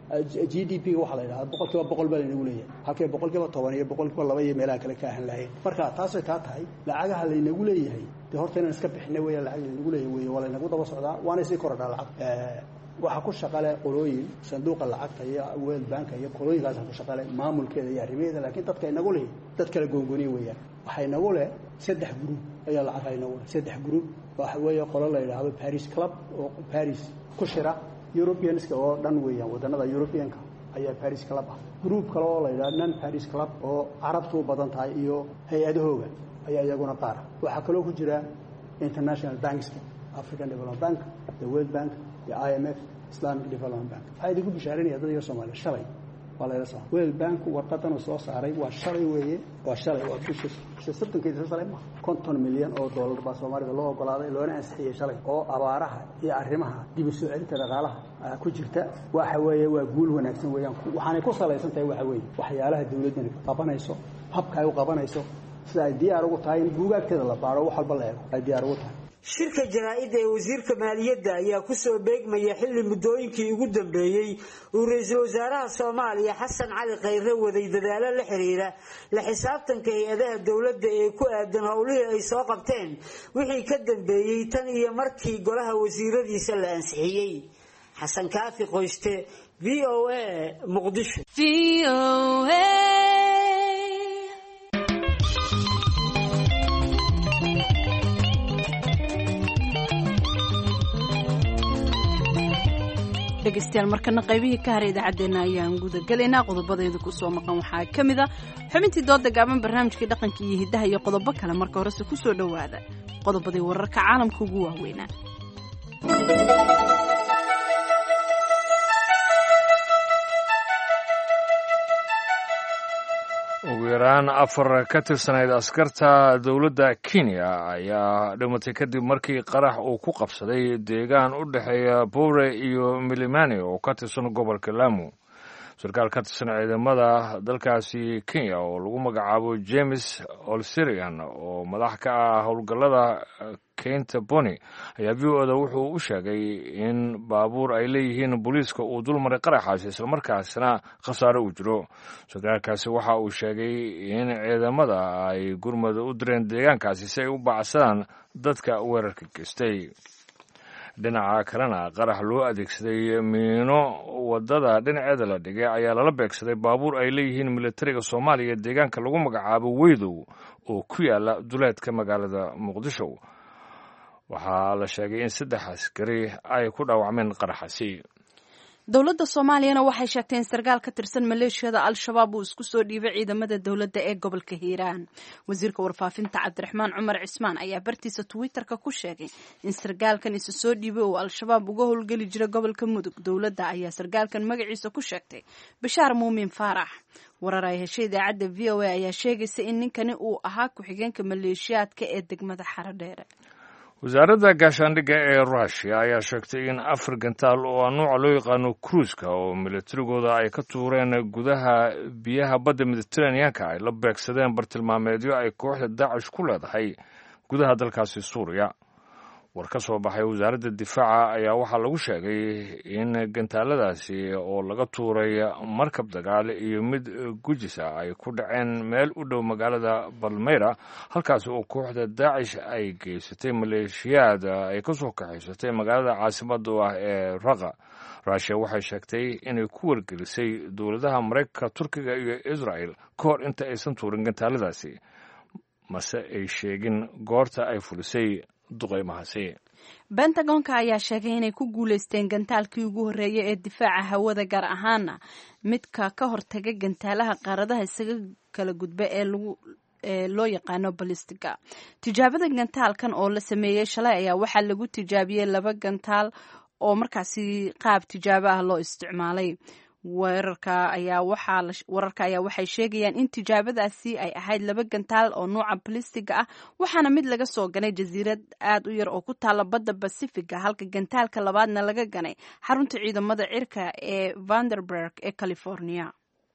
GDP waxa la yiraahdo 100% baa inagu leeyahay, halkii 10% iyo 2 iyo meelaha kale ka ahan lahayn. marka taasoo ka tahay lacagaha la inagu leeyahay horta inaan iska bixinay weeye lacag la inagu leeyahay wala inagu daba socdaa waana si kordhaa lacag. waxa ku shaqale qolooyin sanduuqa lacagta iyo World Bank iyo qolooyinkaas ku shaqale maamulkeeda iyo arrimaheeda, laakiin dadka inagu leeyahay dad kala goongoniye weeyaan. waxa inagu leh 3 group ayaa lacag inagu leh 3 group. waxa weeye qolo la yiraahdo Paris Club oo Paris ku shira Europeans oo dhan weeyaan, wadanada Europeanka ayaa Paris Club ah. group kale oo la yiraahdo Non Paris Club oo Carabtu badan tahay iyo hay'adahooda ayaa iyaguna qaar. waxa kale oo ku jira International Banks, African Development Bank, the World Bank, the IMF, Islamic Development Bank. waxay ugu bishaarinayaan dadka Soomaaliyeed shalay waa layla socda. World Bank warqadan uu soo saaray waa shalay weeye, waa shalay waa bisha 7 shalay ma $50 milyan oo dollar baa Soomaalida loo ogolaaday loona ansixiyay shalay oo abaaraha iyo arrimaha dib u soo celinta dhaqaalaha ku jirta. Waxa weeye waa guul wanaagsan weeyaan, waxaanay ku salaysan tahay waxa weeye waxyaalaha dawladdan qabanayso, habka ay u qabanayso, sida ay diyaar ugu tahay in buugaagteeda la baaro wax walba la eego ay diyaar ugu tahay. shirka jaraa'idda ee wasiirka maaliyadda ayaa ku soo beegmaya xilli muddooyinkii ugu dambeeyey uu ra'iisul wasaaraha Soomaaliya Xasan Cali Khayre waday dadaalo la xiriira la xisaabtanka hay'adaha dawladda ee ku aadan howlihii ay soo qabteen wixii ka dambeeyey tan iyo markii golaha wasiiradiisa la ansixiyey. Xasan Kaafi Qoyste, VOA, Muqdisho. dhegeystayaal markana qaybihii ka haray idaacaddeenna ayaan gudagelaynaa. qodobadeedu ku soo maqan waxaa ka mid a xubintii dooda gaaban, barnaamijkii dhaqanka iyo hiddaha iyo qodobo kale. marka horese ku soo dhowaada qodobadii wararka caalamka ugu waaweynaa. ugu yaraan 4 ka tirsanayd askarta dowladda Kenya ayaa dhimatay kadib markii qarax uu ku qabsaday deegaan u dhexeeya Bore iyo Milimani oo ka tirsan gobolka Lamu. sarkaal ka tirsan ciidamada dalkaasi Kenya oo lagu magacaabo James Olserian oo madax ka ah howlgallada Keynta Boni ayaa VOA wuxuu u sheegay in baabuur ay leeyihiin booliiska uu dulmaray qaraxaasi isla markaasna khasaare u jiro. sarkaalkaasi waxa uu sheegay in ciidamada ay gurmad u direen deegaankaasi si ay u baacsadaan dadka weerarka geystay. dhinaca kalena qarax loo adeegsaday miino wadada dhinaceeda la dhigay ayaa lala beegsaday baabuur ay leeyihiin militariga Soomaaliya deegaanka lagu magacaabo Weydow oo ku yaala duleedka magaalada Muqdisho. waxaa la sheegay in 3 askari ay ku dhaawacmeen qaraxaasi. dowladda Soomaaliyana waxay sheegtay in sarkaal ka tirsan maleeshiyada Al-Shabaab uu isku soo dhiibay ciidamada dowladda ee gobolka Hiiraan. wasiirka warfaafinta Cabdiraxmaan Cumar Cismaan ayaa bartiisa Twitter-ka ku sheegay in sarkaalkan isu soo dhiibay oo Al-Shabaab uga howlgeli jiray gobolka Mudug. dowladda ayaa sarkaalkan magaciisa ku sheegtay Bashaar Muumin Faarax. warar ay heshay idaacadda VOA ayaa sheegaysa in ninkani uu ahaa ku-xigeenka maleeshiyaadka ee degmada Xaradheere. wasaaradda gaashaandhigga ee Russia ayaa sheegtay in 4 gantaal oo nooca loo yaqaano cruise-ka oo militarigooda ay ka tuureen gudaha biyaha badda Mediterranean-ka ay la beegsadeen bartilmaameedyo ay kooxda Daesh ku leedahay gudaha dalkaasi Suuriya. war ka soo baxay wasaaradda difaaca ayaa waxaa lagu sheegay in gantaaladaasi oo laga tuuray markab dagaal iyo mid gujisa ay ku dhaceen meel u dhow magaalada Palmyra, halkaas oo kooxda Daesh ay geysatay maleeshiyaad ay ka soo kaxaysatay magaalada caasimadda ah ee Raqqa. Russia waxay sheegtay inay ku wargelisay dowladaha Mareykanka, Turkiga iyo Israel ka hor inta aysan tuurin gantaaladaasi, mase ay sheegin goorta ay fulisay duqeymahaasi. Pentagon-ka ayaa sheegay inay ku guuleysteen gantaalkii ugu horreeyay ee difaaca hawada, gaar ahaana midka ka hortaga gantaalaha qaaradaha isaga kala gudba ee loo yaqaano balistiga. tijaabada gantaalkan oo la sameeyey shalay ayaa waxaa lagu tijaabiyey 2 gantaal oo markaasi qaab tijaabo ah loo isticmaalay. wararka ayaa waxay sheegayaan in tijaabadaasi ay ahayd 2 gantaal oo nooca balistiga ah, waxaana mid laga soo ganay jasiirad aad u yar oo ku taala badda Pacifiga, halka gantaalka labaadna laga ganay xarunta ciidamada cirka ee Vandenberg ee California.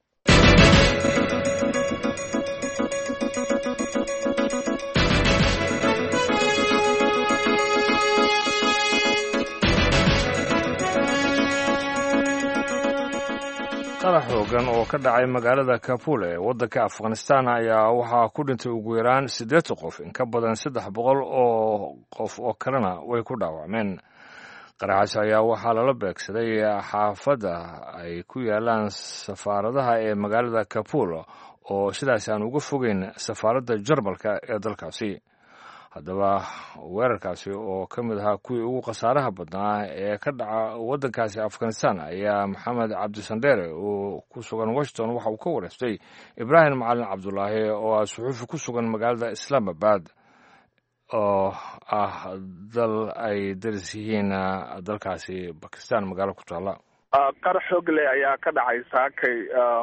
qarax xoogan oo ka dhacay magaalada Kabul ee waddanka Afghanistan ayaa waxaa ku dhintay ugu yaraan 8 qof, in ka badan 300 oo qof oo kalena way ku dhaawacmeen. qaraxaas ayaa waxaa lala beegsaday xaafadda ay ku yaalaan safaaradaha ee magaalada Kabul oo sidaas aan uga fogeyn safaaradda Jarmalka ee dalkaasi. haddaba weerarkaasi oo ka mid ahaa kuwii ugu khasaaraha badnaa ee ka dhaca waddankaasi Afghanistan ayaa Maxamed Cabdisandheere oo ku sugan Washington waxa uu ka wareystay Ibraahim Macalin Cabdulaahi oo ah suxufi ku sugan magaalada Islamabad oo ah dal ay daris yihiin dalkaasi Bakistan magaalo ku taala. qarax xoog leh ayaa ka dhacay saakay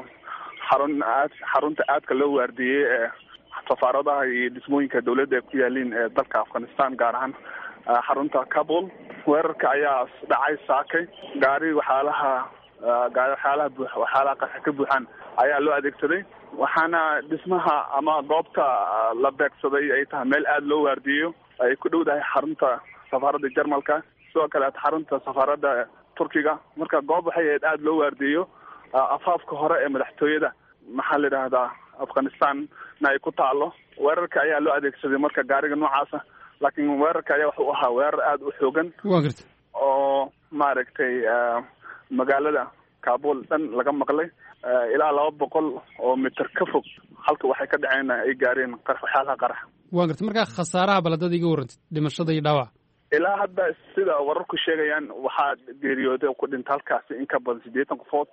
xarunta aadka loo waardiyey ee safaaradaha iyo dhismooyinka dawladda ku yaaliin ee dalka Afghanistan gaar ahaan xarunta Kabul. Weerarka ayaa dhacay saakay gaari waxyaalaha qarax ka buuxan ayaa loo adeegsaday, waxaana dhismaha ama goobta la beegsaday ay tahay meel aada loo waardiyo, ay ku dhowdahay xarunta safaaradda Jarmalka, sidoo kale xarunta safaaradda Turkiga. Marka goob waxay ahayd aada loo waardiyo afaafka hore ee madaxtooyada maxaa la yidhaahdaa Afghanistan na ay ku taalo. Weerarka ayaa loo adeegsaday marka gaariga noocaasa, laakiin weerarka ayaa wuxuu ahaa weerar aada u xoogan oo maaragtay magaalada Kabul dhan laga maqlay ilaa 200 oo mitir ka fog halka waxay ka dhaceen ay gaareen waxyaalaha qarax. waa gartay markaa khasaaraha baladada iga warrantid dhimashada iyo dhaawac. ilaa hadda sida wararku sheegayaan waxaa geeriyooday ku dhintay halkaasi in ka badan 80 qofood,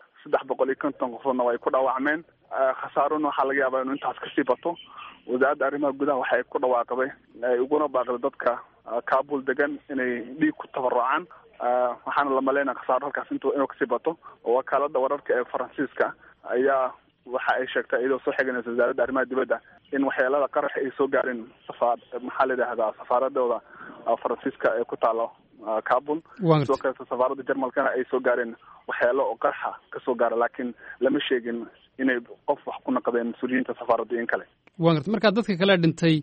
350 qofoodna way ku dhaawacmeen. khasaaruna waxaa laga yaabaa inuu intaas kasii bato. wasaaradda arrimaha gudaha waxay ku dhawaaqday uguna baaqday dadka Kabul degan inay dhiig ku tabarucaan, waxaana la maleynaya khasaaro halkaas inuu kasii bato. wakaalada wararka ee Faransiiska ayaa waxa ay sheegtay iyadoo soo xiganaysa wasaaradda arrimaha dibadda in waxyeelada qarax ay soo gaareen maxaa la yidhaahdaa safaaradooda Faransiiska ee ku taalo Kabul. sidoo kale safaaradda Jarmalkana ay soo gaareen waxyeelo oo qaraxa kasoo gaara, laakiin lama sheegin inay qof wax ku naqdeen mas-uuliyiinta safaaradda in kale. waa gartay markaa dadka kale dhintay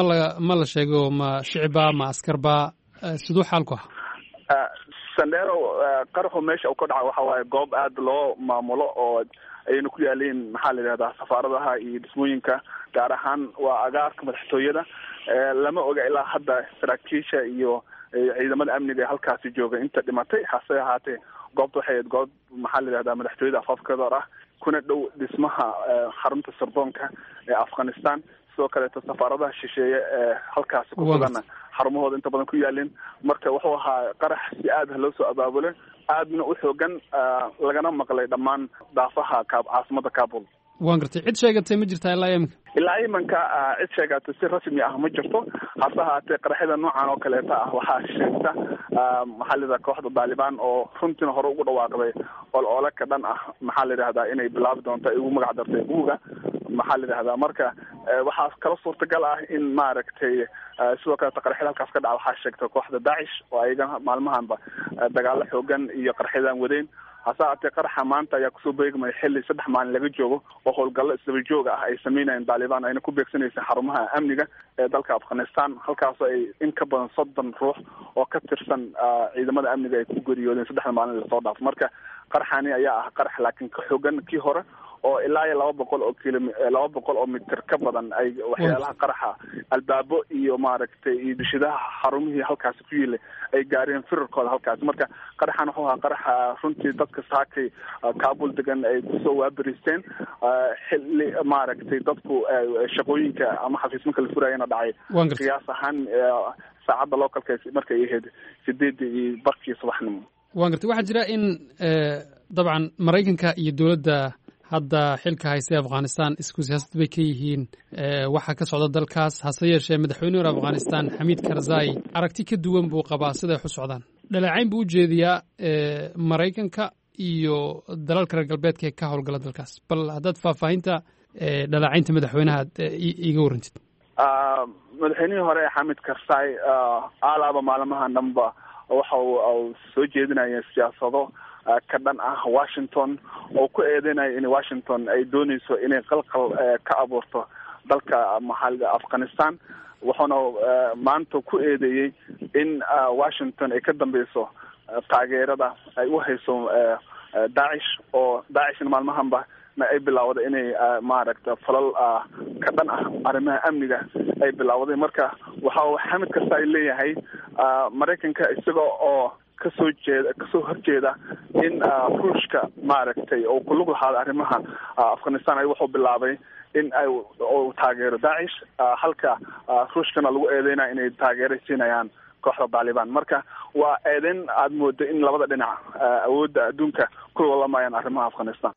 ma la sheego ma shicibba ma askarba siduu xaalku ah? Sandero qaraxu meesha uu ka dhaca waxa waaye goob aada loo maamulo oo ayna ku yaaliin maxaa la yidhahdaa safaaradaha iyo dhismooyinka, gaar ahaan waa agaarka madaxtooyada. lama oga ilaa hadda saraakiisha iyo ciidamada amniga ee halkaasi jooga inta dhimatay, hase ahaatee goobta waxay ahayd goob maxaa la yidhahdaa madaxtooyada afaafkeeda hor ah, kuna dhow dhismaha xarunta sirdoonka ee Afghanistan. sidoo kaleeto safaaradaha shisheeye ee halkaasi ku sugana xarumahooda inta badan ku yaalin. marka wuxuu ahaa qarax si aad loo soo abaabulay, aadna u xoogan, lagana maqlay dhammaan daafaha caasimada Kabul. waan gartay cid sheegatay ma jirtaa ilaa imanka cid sheegatay si rasmi ah ma jirto. hase ahaatee qaraxyada noocan oo kaleeta ah waxaa sheegta maxaa la yidhahdaa kooxda Taliban oo runtiina hore ugu dhawaaqday olole ka dhan ah maxaa la yidhahdaa inay bilaabi doonto, ay ugu magac dartay buuga maxaa la yidhahdaa. marka waxaa kala suurtagal ah in maaragtay sidoo kaleeta qaraxyada halkaas ka dhaca waxaa sheegtay kooxda Daesh oo ayaga maalmahanba dagaalo xoogan iyo qaraxyadan wadeen. hase ahaatee qaraxa maanta ayaa kusoo beegmaya xilli 3 maalin laga joogo oo howlgallo isdaba joog ah ay sameynayeen Taliban, ayna ku beegsanaysa xarumaha amniga ee dalka Afghanistan, halkaasoo ay in ka badan 30 ruux oo ka tirsan ciidamada amniga ay ku geeriyoodeen 3 maalin lasoo dhaaf. marka qaraxani ayaa ah qarax laakiin ka xoogan kii hore oo ilaa 200 oo mitir ka badan ay waxyaalaha qaraxa albaabo iyo maaragtay iyo dishidaha xarumihii halkaasi ku yilay ay gaareen firarkooda halkaasi. marka qaraxan wuxuu ahaa qaraxa runtii dadka saakay Kabul degan ay kusoo waabariisteen xilli maaragtay dadku shaqooyinka ama xafiismanka la furayana dhacay qiyaas ahaan saacadda localka markay ahayd 8:00 subaxnimo. waan gartay waxaa jira in dabcan Maraykanka iyo dowladda hadda xilka haysta Afghanistan isku siyaasad bay ka yihiin waxa ka socda dalkaas. hase yeeshee madaxweynaha Afghanistan Hamid Karzai aragti ka duwan buu qabaa sida ay u socdaan. dhaleecayn buu u jeediyaa Maraykanka iyo dalalka reer galbeedka ee ka howlgala dalkaas. bal haddaad faahfaahinta dhaleecaynta madaxweynaha iga warrantid. madaxweynihii hore Hamid Karzai alaaba maalmahan dhanba waxa uu soo jeedinaya siyaasado ka dhan ah Washington oo ku eedeynaya in Washington ay doonayso inay qalqal ka abuurto dalka maxalliga Afghanistan. wuxuuna maanta ku eedeeyay in Washington ay ka dambeyso taageerada ay u hayso Daesh, oo Daeshna maalmahanba ay bilaawday inay maaragta falal ka dhan ah arrimaha amniga ay bilaawday. marka waxa uu Hamid Karzai leeyahay Maraykanka isaga oo kasoo horjeeda in ruushka maaragtay oo ku lug lahaada arrimaha Afghanistan ay wuxuu bilaabay in ay taageero Daesh, halka ruushkana lagu eedeynaya inay taageero siinayaan kooxda Taliban. marka waa eedeyn aad moodo in labada dhinac awoodda adduunka ku lolamayaan arrimaha Afghanistan.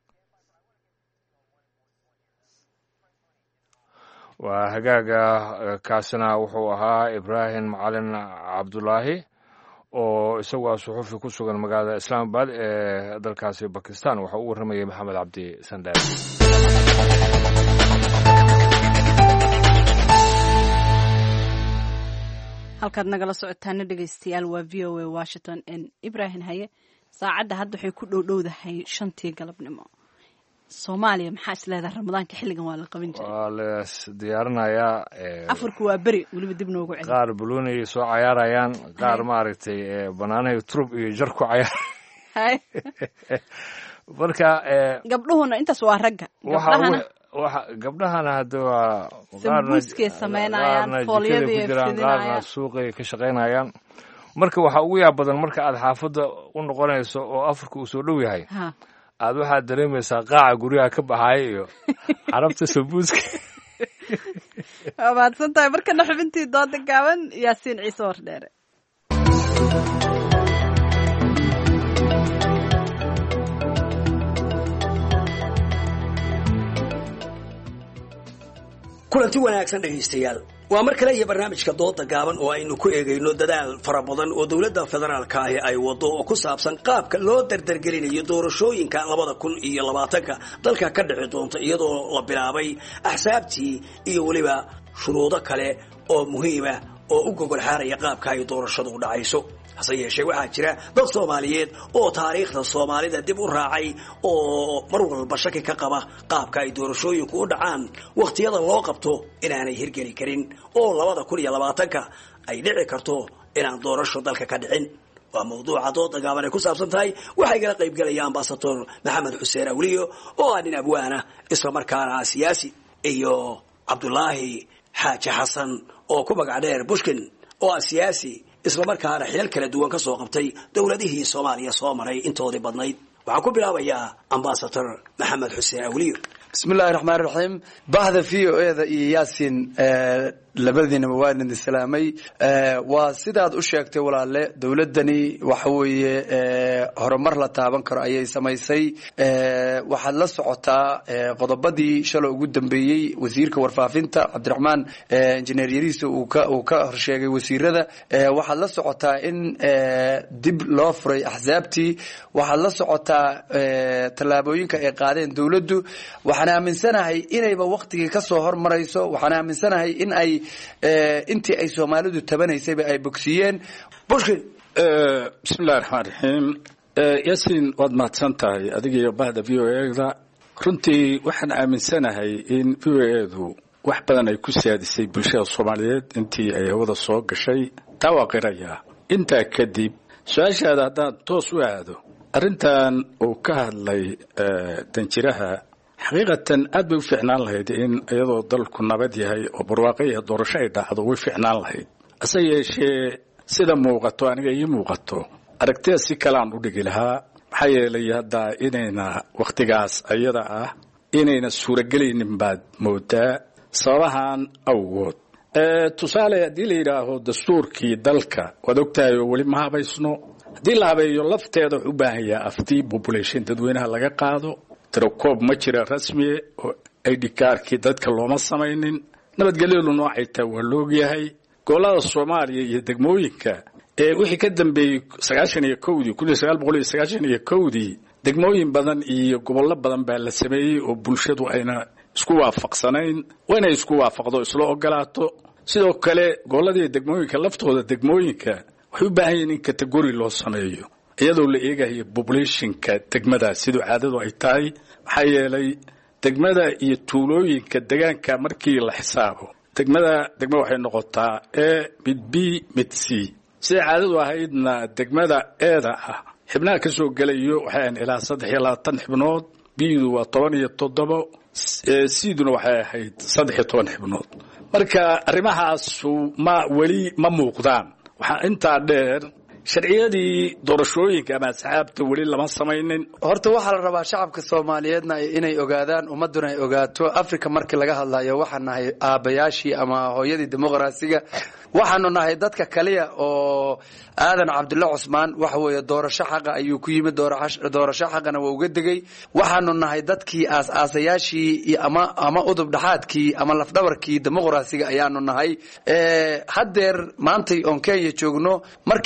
waa hagaaga kaasina wuxuu ahaa Ibrahim Macalin Cabdulaahi oo isagu ah suxufi ku sugan magaalada islaamabad ee dalkaasi bakistan waxa uu warramayay maxamed cabdi sandheer. halkaad nagala socotaana dhegaystayaal waa v o a washington ibrahim haye saacadda hadda waxay ku dhowdhowdahay 5:00 galabnimo. Soomaaliya maxaa isleedahay ramadaanka xilligan waa la qaban jiray? Waa la diyaarinayaa afarku waa beri waliba dib noogu celin. qaar buluunay soo cayaarayaan, qaar maaragtay banaanahay turub iyo jar ku cayaar. Marka gabdhuhuna intaas waa ragga. gabdhahana hadda waa sambuuskay sameynayaan, foolyadii fidinayaan, qaarna suuqay ka shaqaynayaan. marka waxa ugu yaab badan marka aad xaafadda u noqonayso oo afarku uu soo dhow yahay aad waxaad dareemaysaa qaaca guryaha ka baxaya iyo carabta sambuuska. waa mahadsan tahay. markana xubintii dooda gaaban yaasiin ciise wardheere. kulanti wanaagsan dhegaystayaal, waa mar kale iyo barnaamijka dooda gaaban oo aynu ku eegayno dadaal fara badan oo dowladda federaalka ahi ay wado oo ku saabsan qaabka loo dardargelinayo doorashooyinka 2020 dalka ka dhici doonta, iyadoo la bilaabay axsaabtii iyo weliba shuruudo kale oo muhiima oo u gogol xaaraya qaabka ay doorashadu u dhacayso. hase yeeshee waxaa jira dad Soomaaliyeed oo taariikhda Soomaalida dib u raacay oo mar walba shaki ka qaba qaabka ay doorashooyinku u dhacaan waqtiyada loo qabto inaanay hirgeli karin oo 2020 ay dhici karto inaan doorasho dalka ka dhicin. waa mawduuca dooda gaaban ay ku saabsan tahay. waxay kala qayb galaya ambassador Maxamed Xuseen Awliyo oo ah nin abwaana isla markaana siyaasi, iyo Cabdullaahi Xaaji Xasan oo ku magac dheer Bushkin oo ah siyaasi isla markaana xilal kala duwan ka soo qabtay dowladihii Soomaaliya soo maray intoodii badnayd. waxaan ku bilaabayaa ambassador Maxamed Xuseen Awliyo. bismillahi raxmaani raxiim. bahda VOA-da iyo Yaasiin labadiinaba waa idin salaamay. waa sidaad u sheegtay walaale, dowladani waxa weeye horumar la taaban karo ayay samaysay. waxaad la socotaa qodobadii shalay ugu dambeeyey wasiirka warfaafinta Cabdiraxmaan injineer Yariisa uu ka horsheegay wasiirada. waxaad la socotaa in dib loo furay axsaabtii. waxaad la socotaa tallaabooyinka ay qaadeen dowladdu. waxaan aaminsanahay inayba waqtigii ka soo hormarayso. waxaan aaminsanahay in ay intii ay Soomaalidu tabanaysayba ay bogsiyeen. Bushkin. bismillahi raxmaani raxiim. Yaasiin waad mahadsan tahay adiga iyo bahda VOA-da. runtii waxaan aaminsanahay in VOA-du wax badan ay ku siyaadisay bulshada Soomaaliyeed intii ay hawada soo gashay. taa waa qirayaa. intaa kadib su-aashaada haddaan toos u aado, arrintan uu ka hadlay danjiraha, xaqiiqatan aad bay u fiicnaan lahayd in iyadoo dalku nabad yahay oo barwaaqo iyo doorasho ay dhacdo way fiicnaan lahayd. hase yeeshee sida muuqato, aniga ii muuqato, aragtida si kalaan u dhigi lahaa. maxaa yeelay hadda inayna wakhtigaas ayada ah inayna suuragelaynin baad moodaa sababahan awgood. tusaale haddii la yidhaaho dastuurkii dalka waad ogtahay oo weli ma habaysno. haddii la habeeyo lafteeda wuxuu u baahan yahay aftii population dadweynaha laga qaado. tirakoob ma jira rasmiye oo ID kaarkii dadka looma samaynin. nabadgelyadu noocay tahay waa la ogyahay. gobolada Soomaaliya iyo degmooyinka wixii ka dambeeyey 1991 degmooyin badan iyo gobollo badan baa la sameeyey oo bulshadu ayna isku waafaqsanayn. waa inay isku waafaqdo, isla ogolaato. sidoo kale gobolladii degmooyinka laftooda degmooyinka waxay u baahan yihiin in category loo sameeyo iyadoo la eegayo populationka degmada sidoo caadadu ay tahay. maxaa yeelay degmada iyo tuulooyinka deegaanka markii la xisaabo degmo waxay noqotaa mid B mid C. sida caadadu ahaydna degmada eeda ah xibnaha ka soo gelayo waxay ilaa 23 xibnood, B-du waa 17, C-duna waxay ahayd 13 xibnood. marka arrimahaas weli ma muuqdaan. waxaa intaa dheer sharciyadii doorashooyinka ama asxaabta weli lama samaynin. horta waxaa la rabaa shacabka Soomaaliyeedna inay ogaadaan, ummaduna ay ogaato. Afrika markii laga hadlayo waxaan nahay aabayaashii ama hooyadii dimuqraasiga. waxaanu nahay dadka kaliya oo aadan Cabdulla Cusmaan waxa weeye doorasho xaq ayuu ku yimid. doorasho xaqana waa uga degay. waxaanu nahay dadkii aasayaashii ama udub dhaxaadkii ama lafdhabarkii dimuqraasiga ayaanu nahay. hadeer maantay on Kenya joogno markii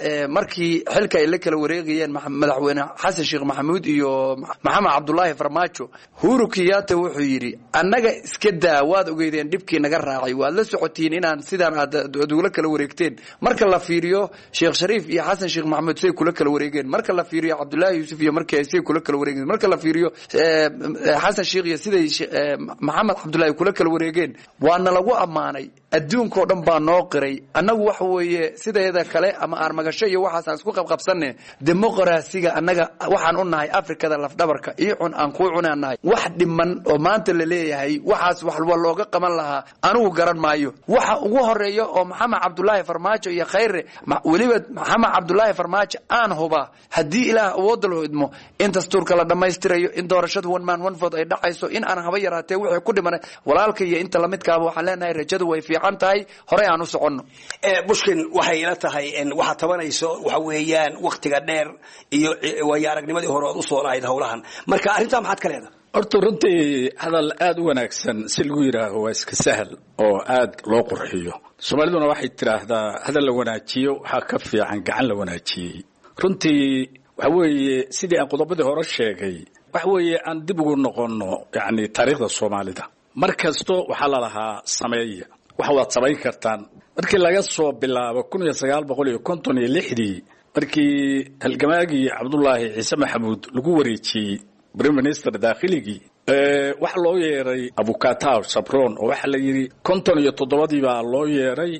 markii xilka ay la kala wareegayeen madaxweyne xasan sheekh maxamuud iyo maxamed cabdullaahi farmaajo Uhuru Kenyatta wuxuu yiri annaga iska daa waad ogeydeen dhibkii naga raacay waad la socotiin inaan sidaan aad ula kala wareegteen marka la fiiriyo Sheekh Shariif iyo Xasan Sheekh Maxamuud say kula kala wareegeen marka la fiiriyo Cabdullaahi Yuusuf iyo markii ay say kula kala wareegeen marka la fiiriyo Xasan Sheekh iyo siday maxamed cabdullaahi kula kala wareegeen waana lagu amaanay adduunka oo dhan baa noo qiray annagu waxa weeye sideeda kale ama armagasho iyo waxaas isku qabqabsanay dimuqraasiga annaga waxaan u nahay Afrikada lafdhabarka iyo aan ku cunaanahay wax dhiman oo maanta la leeyahay waxaas wax looga qaban lahaa anigu garan maayo waxa ugu horeeyo oo maxamed cabdullaahi farmaajo iyo khayre waliba maxamed cabdullaahi farmaajo aan huba hadii ilaah awood loo idmo in dastuurka la dhameystirayo in doorashadu one man one vote ay dhacayso in aan haba yaraatee wixii ku dhimanay walaalka iyo inta la midkaaba waxaan leenahay rajadu way fiican tahay hore aan u soconno bushkin waxay ila tahay in waxa tabanayso waxa weeyaan waqtiga dheer iyo way aragnimadii hore u soo lahayd hawlahan marka arinta maxaad ka leedahay horta runtii hadal aad u wanaagsan si lagu yiraahdo waa iska sahal oo aad loo qurxiyo Soomaaliduna waxay tiraahdaa hadal la wanaajiyo waxa ka fiican gacan la wanaajiyay runtii waxa weeye sidii aan qodobadii hore sheegay waxa weeye aan dib ugu noqono yani taariikhda Soomaalida markasto waxa la lahaa sameeya waxa waad samayn kartaan markii laga soo bilaabo 1956 markii halgamaagii Cabdullaahi Ciise Maxamuud lagu wareejiyay Prime Minister daakhiligi wax loo yeeray Abukataw Sabron oo waxa la yiri 57 baa loo yeeray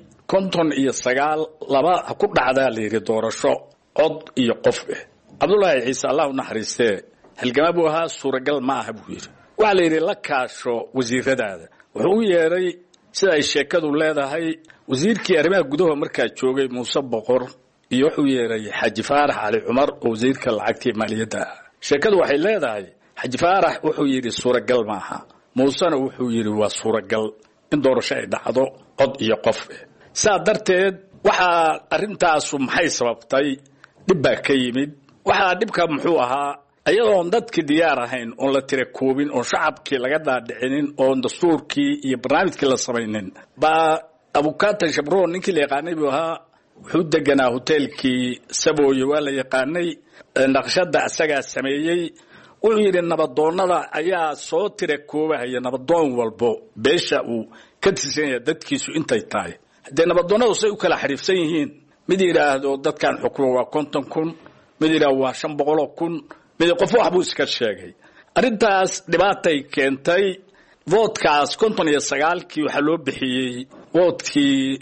59 laba ku dhacdaa la yiri doorasho cod iyo qof Cabdullaahi Ciise Allah u naxariistee halgamaagu ahaa suuragal ma aha buu yiri waxa la yiri la kaasho wasiiradaada wuxuu yeeray sida ay sheekadu leedahay wasiirkii arrimaha gudaha markaa joogay Muuse Boqor iyo wuxuu yeeray Xaji Faarax Ali Cumar oo wasiirka lacagta maaliyadda sheekadu waxay leedahay Xaji Faarax wuxuu yiri suuragal ma aha Muusena wuxuu yiri waa suuragal in doorasho ay dhacdo cod iyo qof saadarteed waxa arintaas maxay sababtay dib baa ka yimid waxa dibka muxuu ahaa ayadoo dadkii diyaar ahayn oo la tire koobin oo shacabkii laga daadicinin oo dastuurkii iyo barnaamijkii la sameeynin ba Abukataw Sabron ninkii la yaqaanay buu ahaa wuxuu deganaa hotelkii Sabooye waa la yaqaanay naqshada asaga sameeyay wuxuu yiri nabadoonada ayaa soo tire koobahaya nabadoon walbo beesha uu ka tirsan dadkiisu intay tahay hadee nabadoonadu say u kala xariifsan yihiin mid yiraahdo dadkan xukumo waa 50,000 mid yiraahdo waa 500,000 mid qof wax buu iska sheegay arintaas dhibaatay keentay vote-kaas 59kii waxa loo bixiyay vote-kii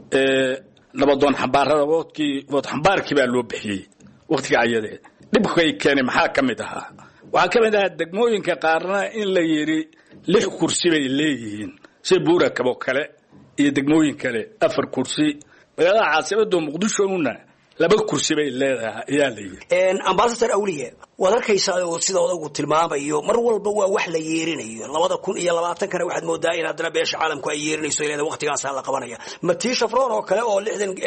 nabadoon xambaarada vote xambaarkii baa loo bixiyay waqtiga ayadee dhibkay keenay maxaa kamid ahaa waxa kamid ahaa degmooyinka qaarna in la yiri 6 kursi bay leeyihiin si buura kabo kale iyo degmooyin kale 4 kursi magaalada caasimada Muqdisho una 2 kursi bay leedahay ayaa la yiri ambassador awliye wadarkaysa oo sidoo ugu tilmaamayo mar walba waa wax la yeerinayo 2020 kana waxaad moodaa in hadana beesha caalamku ay yeerinayso ilaa waqtigaas la qabanaya Matiish Shafroon oo kale oo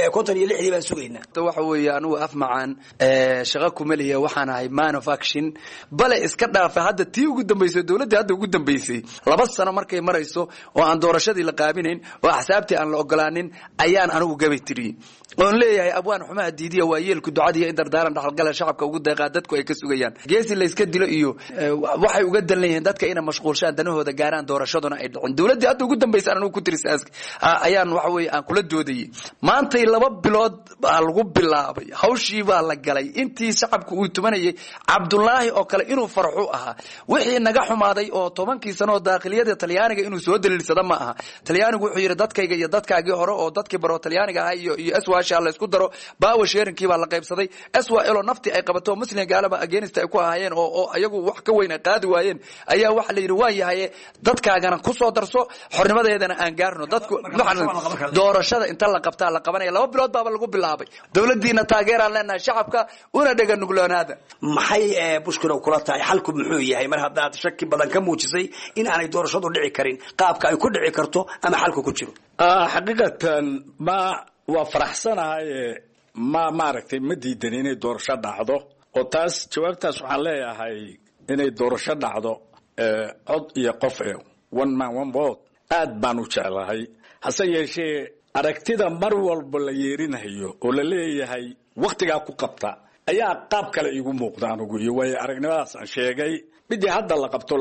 56 baan sugaynaa waxa weeye anigu afmacaan shaqo kumaliya waxaan ahay man of action bale iska dhaafay hadda tii ugu dambeysay dawladda hadda ugu dambeysay 2 sano markay marayso oo aan doorashadii la qaabinayn oo axsaabtii aan la ogolaanin ayaan anigu gabay tiriyay oo leeyahay abwaan xumaa diidiya waa yeelku ducadiya in dardaaran dhaxalgal shacabka ugu deeqa dadku ay ka sugayaan geesi la iska dilo iyo waxay uga danleeyeen dadka inay mashquulshaan danahooda gaaraan doorashaduna ay dhicin dawladda hadda ugu dambeysay anigu ku tirisaas ayaan waxa weeye aan kula doodayay maanta 2 bilood baa lagu bilaabay hawshii baa la galay intii shacabku uu tumanayay Cabdullaahi oo kale inuu farxu ahaa wixii naga xumaaday oo 10 sano daaqiliyada Talyaaniga inuu soo daliilsada ma aha Talyaanigu wuxuu yiri dadkayga iyo dadkaagii hore oo dadkii baro Talyaaniga ah iyo aswaasha la isku daro baawa sheerinkii baa la qaybsaday aswa ilo nafti ay qabato muslim gaalaba ageenista ay ku ahaayeen oo ayagu wax ka weyn qaadi waayeen ayaa wax la yiri waa yahay dadkaagana ku soo darso xornimadeedana aan gaarno dadku doorashada inta la qabtaa la qabanaya 2 bilood baa lagu bilaabay dawladdiina taageeraan leenahay shacabka una dhagan nugloonada maxay bushkiro kula tahay xalku muxuu yahay mar hadda shaki badan ka muujisay in aanay doorashadu dhici karin qaabka ay ku dhici karto ama xalku ku jiro xaqiiqatan ma waa faraxsanahay ma maaragtay ma diidan inay doorasho dhacdo oo taas jawaabtaas waxaan leeyahay inay doorasho dhacdo cod iyo qof one man one vote aad baan u jeclahay hase yeeshee aragtida mar walba la yeerinayo oo la leeyahay wakhtigaa ku qabta ayaa qaab kale iigu muuqda anugu iyo waayo aragnimadaas aan sheegay midii hadda la qabto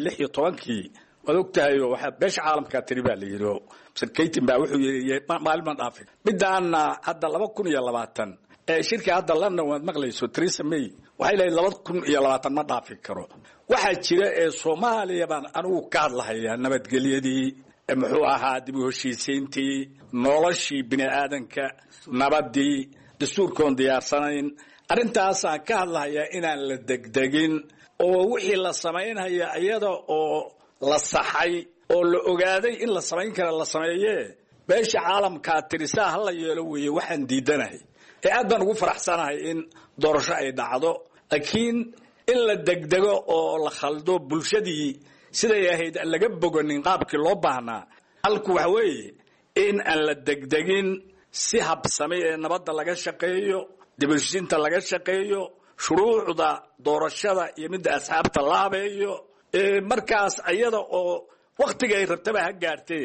2016 waad ogtahay waxaa beesha caalamka tiri baa la yidhi Mr. Keating baa wuxuu yidhi maalman dhaafay midaana hadda 2020 shirka hadda London waad maqlayso Theresa May waxay leedahay 2020 ma dhaafi karo waxaa jira Soomaaliya baan anigu ka hadlahayaa nabadgelyadii muxuu ahaa dib u heshiisiintii noloshii bini'aadanka nabadii dastuurkoon diyaarsanayn arrintaasaan ka hadlahayaa inaan la degdegin oo wixii la samaynaya iyada oo la saxay oo la ogaaday in la samayn kara la sameeyee beesha caalamka tirisaa hala yeelo weeye waxaan diidanahay aad baan ugu faraxsanahay in doorasho ay dhacdo laakiin in la degdego oo la khaldo bulshadii siday ahayd laga boganin qaabkii loo baahnaa halku waxa weeye in aan la degdegin si habsamay ee nabadda laga shaqeeyo dib u heshiisiinta laga shaqeeyo shuruucda doorashada iyo midda asxaabta la habeeyo markaas ayada oo waqtiga ay rabtaba ha gaartee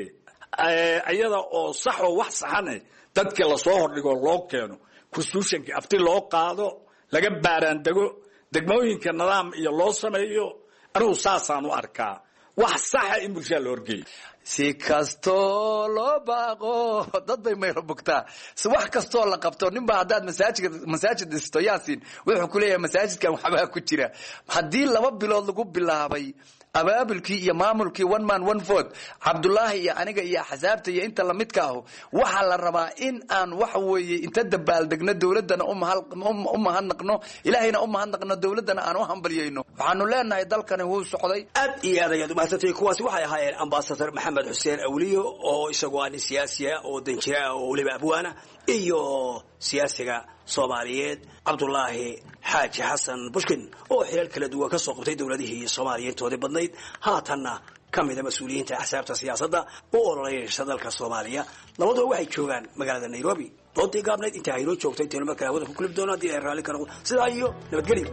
ayada oo sax oo wax saxan dadka la soo hordhigo loo keeno constitutionka afti loo qaado laga baaraandego degmooyinka nidaam iyo loo sameeyo anigu saasaan u arkaa wax saxa in bulshada loo horgeeyo si kastoo loo baaqo dad bay maylo bugtaa si wax kastoo la qabto ninba haddaad masaajid dhisto Yaasiin wuxuu ku leeyahay masaajidkan waxbaa ku jira haddii 2 bilood lagu bilaabay abaabulkii iyo maamulkii one man one vote Cabdullaahi iyo aniga iyo xasaabta iyo inta la midka ah waxa la rabaa in aan wax weeye inta dabaaldegno dawladana u mahadnaqno ilaahayna u mahadnaqno dawladana aan u hambalyeeyno waxaanu leenahay dalkani wuu socday aad iyo aad ayaad u mahadsantahay kuwaasi waxay ahaayeen ambassador Maxamed Xuseen Awliyo oo isagu aan siyaasi ah oo danjira oo waliba abwaana iyo siyaasiga Soomaaliyeed Cabdullaahi Xaaji Xasan Bushkin oo xilal kala duwan ka soo qabtay dawladihii Soomaaliyeed toodi badnayd haatanna kamida mas'uuliyiinta axsaabta siyaasadda oo ololeeyay dalka Soomaaliya labadooda waxay joogaan magaalada Nairobi doodii gaabnayd inta ay joogtay inta markaa wada ku kulib doonaa hadii ay raali ka noqdo sidaa iyo nabadgelyo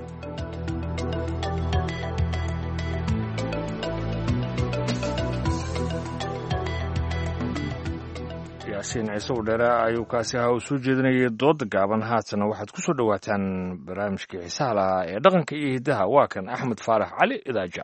yaasiin ciise udheere ayuu kaasi ahaa uu soo jeedinayay dooda gaaban haatana waxaad ku soo dhowaataan barnaamijkii xiisaha lahaa ee dhaqanka iyo hiddaha waa kan axmed faarax cali idaaja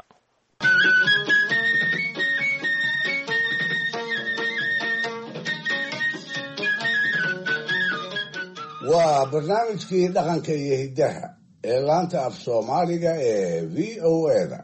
waa barnaamijkii dhaqanka iyo hiddaha ee laanta af soomaaliga ee VOA-da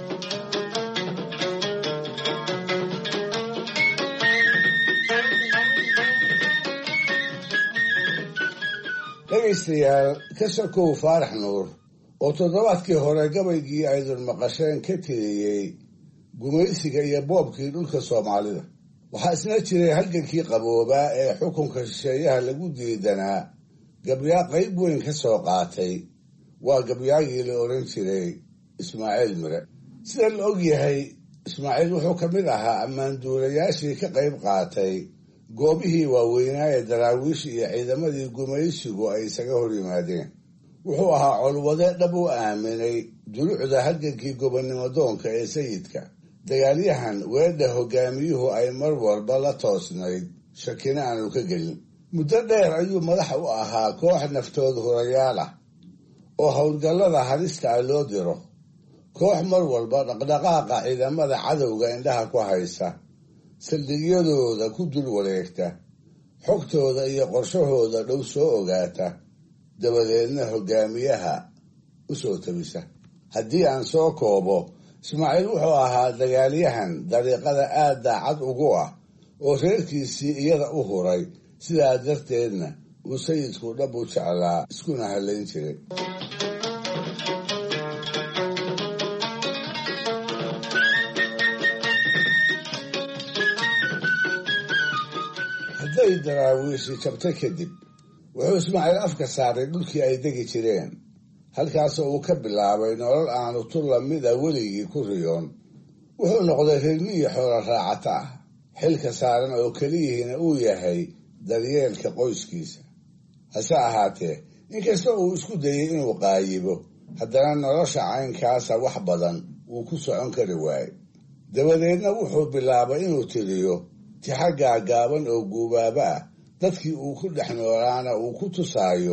dhegaystayaal ka sokow faarax nuur oo toddobaadkii hore gabaygii aydun maqasheen ka tiriyey gumaysiga iyo boobkii dhulka soomaalida waxaa isna jiray halgankii qaboobaa ee xukunka shisheeyaha lagu diidanaa gabyaa qayb weyn ka soo qaatay waa gabyaagii la odhan jiray Ismaaciil Mire sida la og yahay Ismaaciil wuxuu ka mid ahaa ammaanduulayaashii ka qayb qaatay goobihii waaweynaa ee daraawiish iyo ciidamadii gumaysigu ay isaga hor yimaadeen wuxuu ahaa colwade dhab u aaminay dulucda halgankii gobonnimo doonka ee sayidka dagaalyahan weedha hogaamiyuhu ay mar walba la toosnayd shakina aanu ka gelin muddo dheer ayuu madax u ahaa koox naftood hurayaal ah oo howlgallada halista ah loo diro koox mar walba dhaqdhaqaaqa ciidamada cadowga indhaha ku haysa saldhigyadooda ku dul wareegta xogtooda iyo qorshahooda dhow soo ogaata dabadeedna hogaamiyaha u soo tabisa haddii aan soo koobo Ismaaciil wuxuu ahaa dagaalyahan dariiqada aad daacad ugu ah oo reerkiisii iyada u huray sidaa darteedna uu sayidku dhab u jeclaa iskuna halayn jiray hadday daraawiishi jabtay kadib wuxuu Ismaaciil afka saaray dhulkii ay degi jireen halkaasoo uu ka bilaabay nolol aanu tu lamida weligii ku riyoon wuxuu noqday reermiyi xoolo raacata ah xilka saaran oo keliyihiina uu yahay daryeelka qoyskiisa hase ahaatee inkasta uu isku dayay inuu qaayibo haddana nolosha caynkaasa wax badan wuu ku socon kari waayey dabadeedna wuxuu bilaabay inuu tiriyo tixaggaa gaaban oo guubaaba ah dadkii uu ku dhex noolaana uu ku tusaayo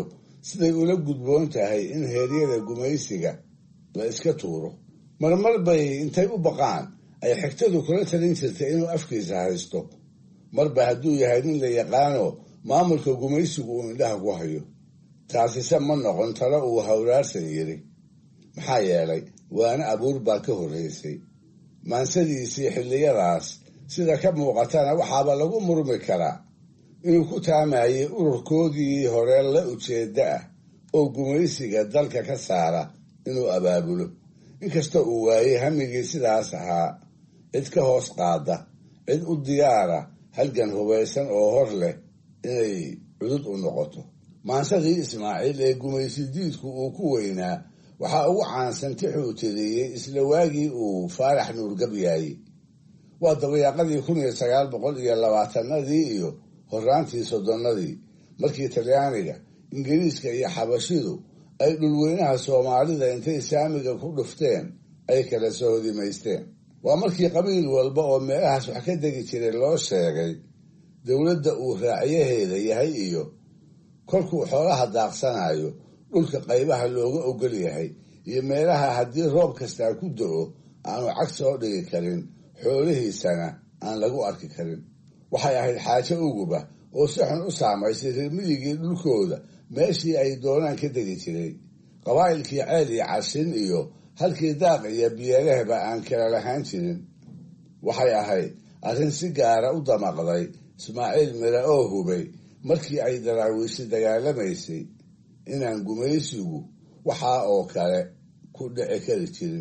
siday ula gudboon tahay in heeryada gumaysiga la iska tuuro. marmar bay intay u baqaan ay xigtadu kula talin jirtay inuu afkiisa haysto, marba hadduu yahay nin la yaqaano maamulka gumaysigu uu indhaha ku hayo. taasise ma noqon talo uu hawraarsan yidhi, maxaa yeelay waana abuur baa ka horraysay. maansadiisii xilliyadaas sida ka muuqatana waxaaba lagu murmi karaa inuu ku taamayay ururkoodii hore la ujeedda ah oo gumaysiga dalka ka saara inuu abaabulo, inkasta uu waayey hamigii sidaas ahaa cid ka hoos qaada, cid u diyaara halgan hubaysan oo hor leh inay cudud u noqoto. maansadii ismaaciil ee gumaysi diidku uu ku weynaa waxaa ugu caansan tixuu tiriyey isla waagii uu faarax nuur gabyaayey. waa dabayaaqadii 1920 iyo horraantii 30 markii talyaaniga, ingiriiska iyo xabashidu ay dhulweynaha soomaalida intay saamiga ku dhufteen ay kala soo hodimaysteen. waa markii qabiil walba oo meelahaas wax ka degi jiray loo sheegay dowladda uu raacyaheeda yahay iyo kolkuu xoolaha daaqsanayo dhulka qaybaha looga ogol yahay iyo meelaha haddii roob kastaa ku do-o aanu cag soo dhigi karin, xoolihiisana aan lagu arki karin. waxay ahayd xaajo uguba oo si xun u saamaysay reer miyigii dhulkooda meeshii ay doonaan ka degi jiray. qabaa'ilkii ceel iyo cashin iyo halkii daaq iyo biyalehba aan kala lahaan jirin. waxay ahayd arrin si gaara u damaqday ismaaciil mire oo hubay markii ay daraawiishi dagaalamaysay inaan gumaysigu waxaa oo kale ku dhici kari jirin.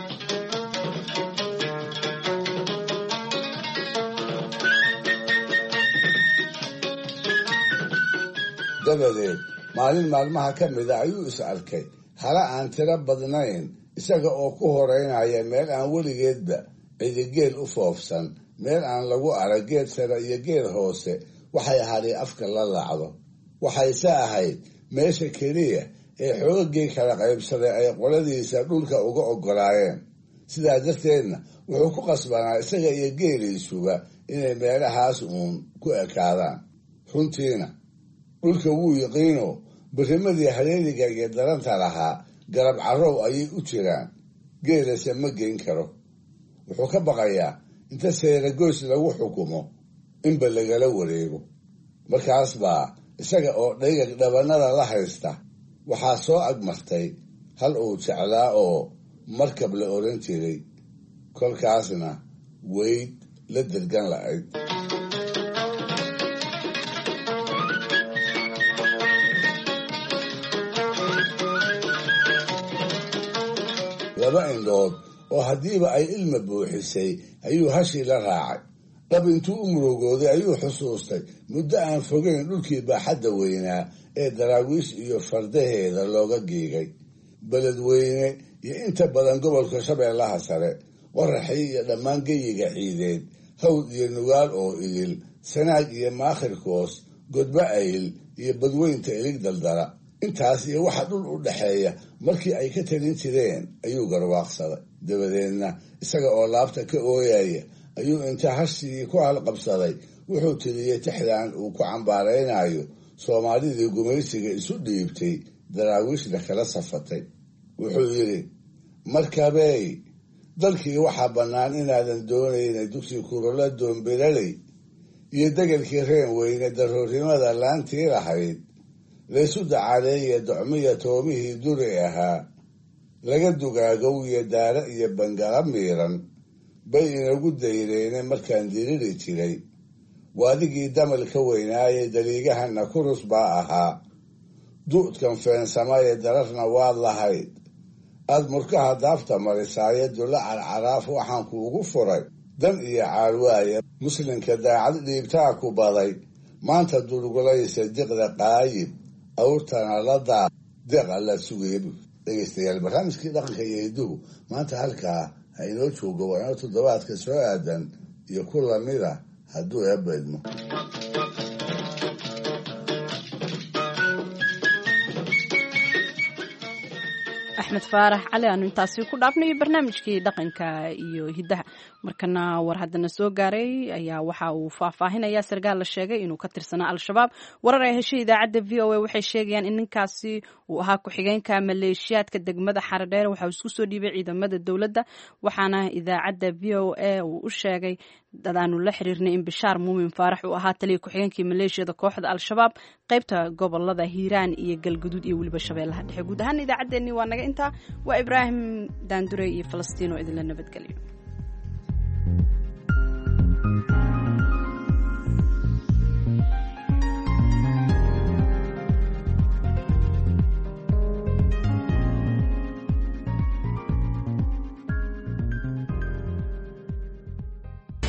dabadeed maalin maalmaha ka mida ayuu is arkay hala aan tiro badnayn isaga oo ku horeynaya meel aan weligeedba cidigeel u foofsan, meel aan lagu arag geed sare iyo geed hoose waxay hadhi afka la laacdo. waxayse ahayd meesha keliya ee xoogagii kala qaybsaday ay qoladiisa dhulka uga ogolaayeen. sidaa darteedna wuxuu ku qasbanaa isaga iyo geeliisuba inay meelahaas uun ku ekaadaan. runtiina dhulka wuu yiqiino birimadii hareeriga iyo daranta lahaa garab carrow ayay u jiraan, geelase ma geyn karo. wuxuu ka baqayaa inta seeragoys lagu xukumo inba lagala wareego. markaas baa isaga oo dhayag dhabanada la haysta waxaa soo agmartay hal uu jeclaa oo markab la oran jiray, kolkaasna weyd la dergan la'ayd. laba indhood oo haddiiba ay ilma buuxisay ayuu hashii la raacay. dhab intuu u murugooday ayuu xusuustay muddo aan fogeyn dhulkii baaxadda weynaa ee daraawiish iyo fardaheeda looga giigay. beledweyne iyo inta badan gobolka shabeellaha sare, qoraxii iyo dhammaan geyiga ciideed, hawd iyo nugaal oo idil, sanaag iyo maakhirkoos, godba ayl iyo badweynta ilig daldala. intaas iyo waxa dhul u dhaxeeya markii ay ka talin jireen ayuu garwaaqsaday. dabadeedna isaga oo laabta ka ooyaya ayuu inta hashii ku halqabsaday wuxuu tiriyey tixdan uu ku cambaaraynayo soomaalidii gumaysiga isu dhiibtay daraawiishna kala safatay. wuxuu yidhi, markabey dalkii waxaa bannaan inaadan doonayna dugsi kurula doombilaley iyo degelkii reen weyne daroornimada laantii lahayd laysu dacaaleeye docmiya toomihii duri ahaa laga dugaagow iyo daara iyo bangala miiran bay inagu dayreene markaan diriri jiray. waadigii damal ka weynaaye daliigahana kurus baa ahaa, du'dkan feensamaye dararna waad lahayd. aad murkaha daafta marisaaye dulla carcaraaf waxaan kuugu furay dan iyo caarwaaye. muslimka daacad dhiibtaa ku baday, maanta durgulaysa diqda qaayib awrtana la daa deeq alla sugaya. dhegeystayaal, barnaamijkii dhaqanka iyo hidduhu maanta halkaa ha inoo joogo. waa inoo toddobaadka soo aadan iyo ku lamida hadduu eebbaydmo. axmed faarax cali aanu intaasi ku dhaafnayo barnaamijkii dhaqanka iyo hiddaha markana war haddana soo gaaray ayaa waxa uu faahfaahinaya sarkaal la sheegay inuu ka tirsanaa al-shabaab warar ay heshay idaacadda v o a waxay sheegayaan in ninkaasi uu ahaa ku-xigeenka maleeshiyaadka degmada xaradheer waxa uu isku soo dhiibay ciidamada dowladda waxaana idaacadda v o a uu u sheegay dad aanu la xiriirnay in bishaar muumin faarax uu ahaa taliya ku-xigeenkii maleeshiyada kooxda al-shabaab qaybta gobolada hiiraan iyo galguduud iyo weliba shabeellaha dhexe guud ahaan idaacaddeenii waa naga intaa waa ibraahim daandure iyo falastiin oo idinla nabadgelyo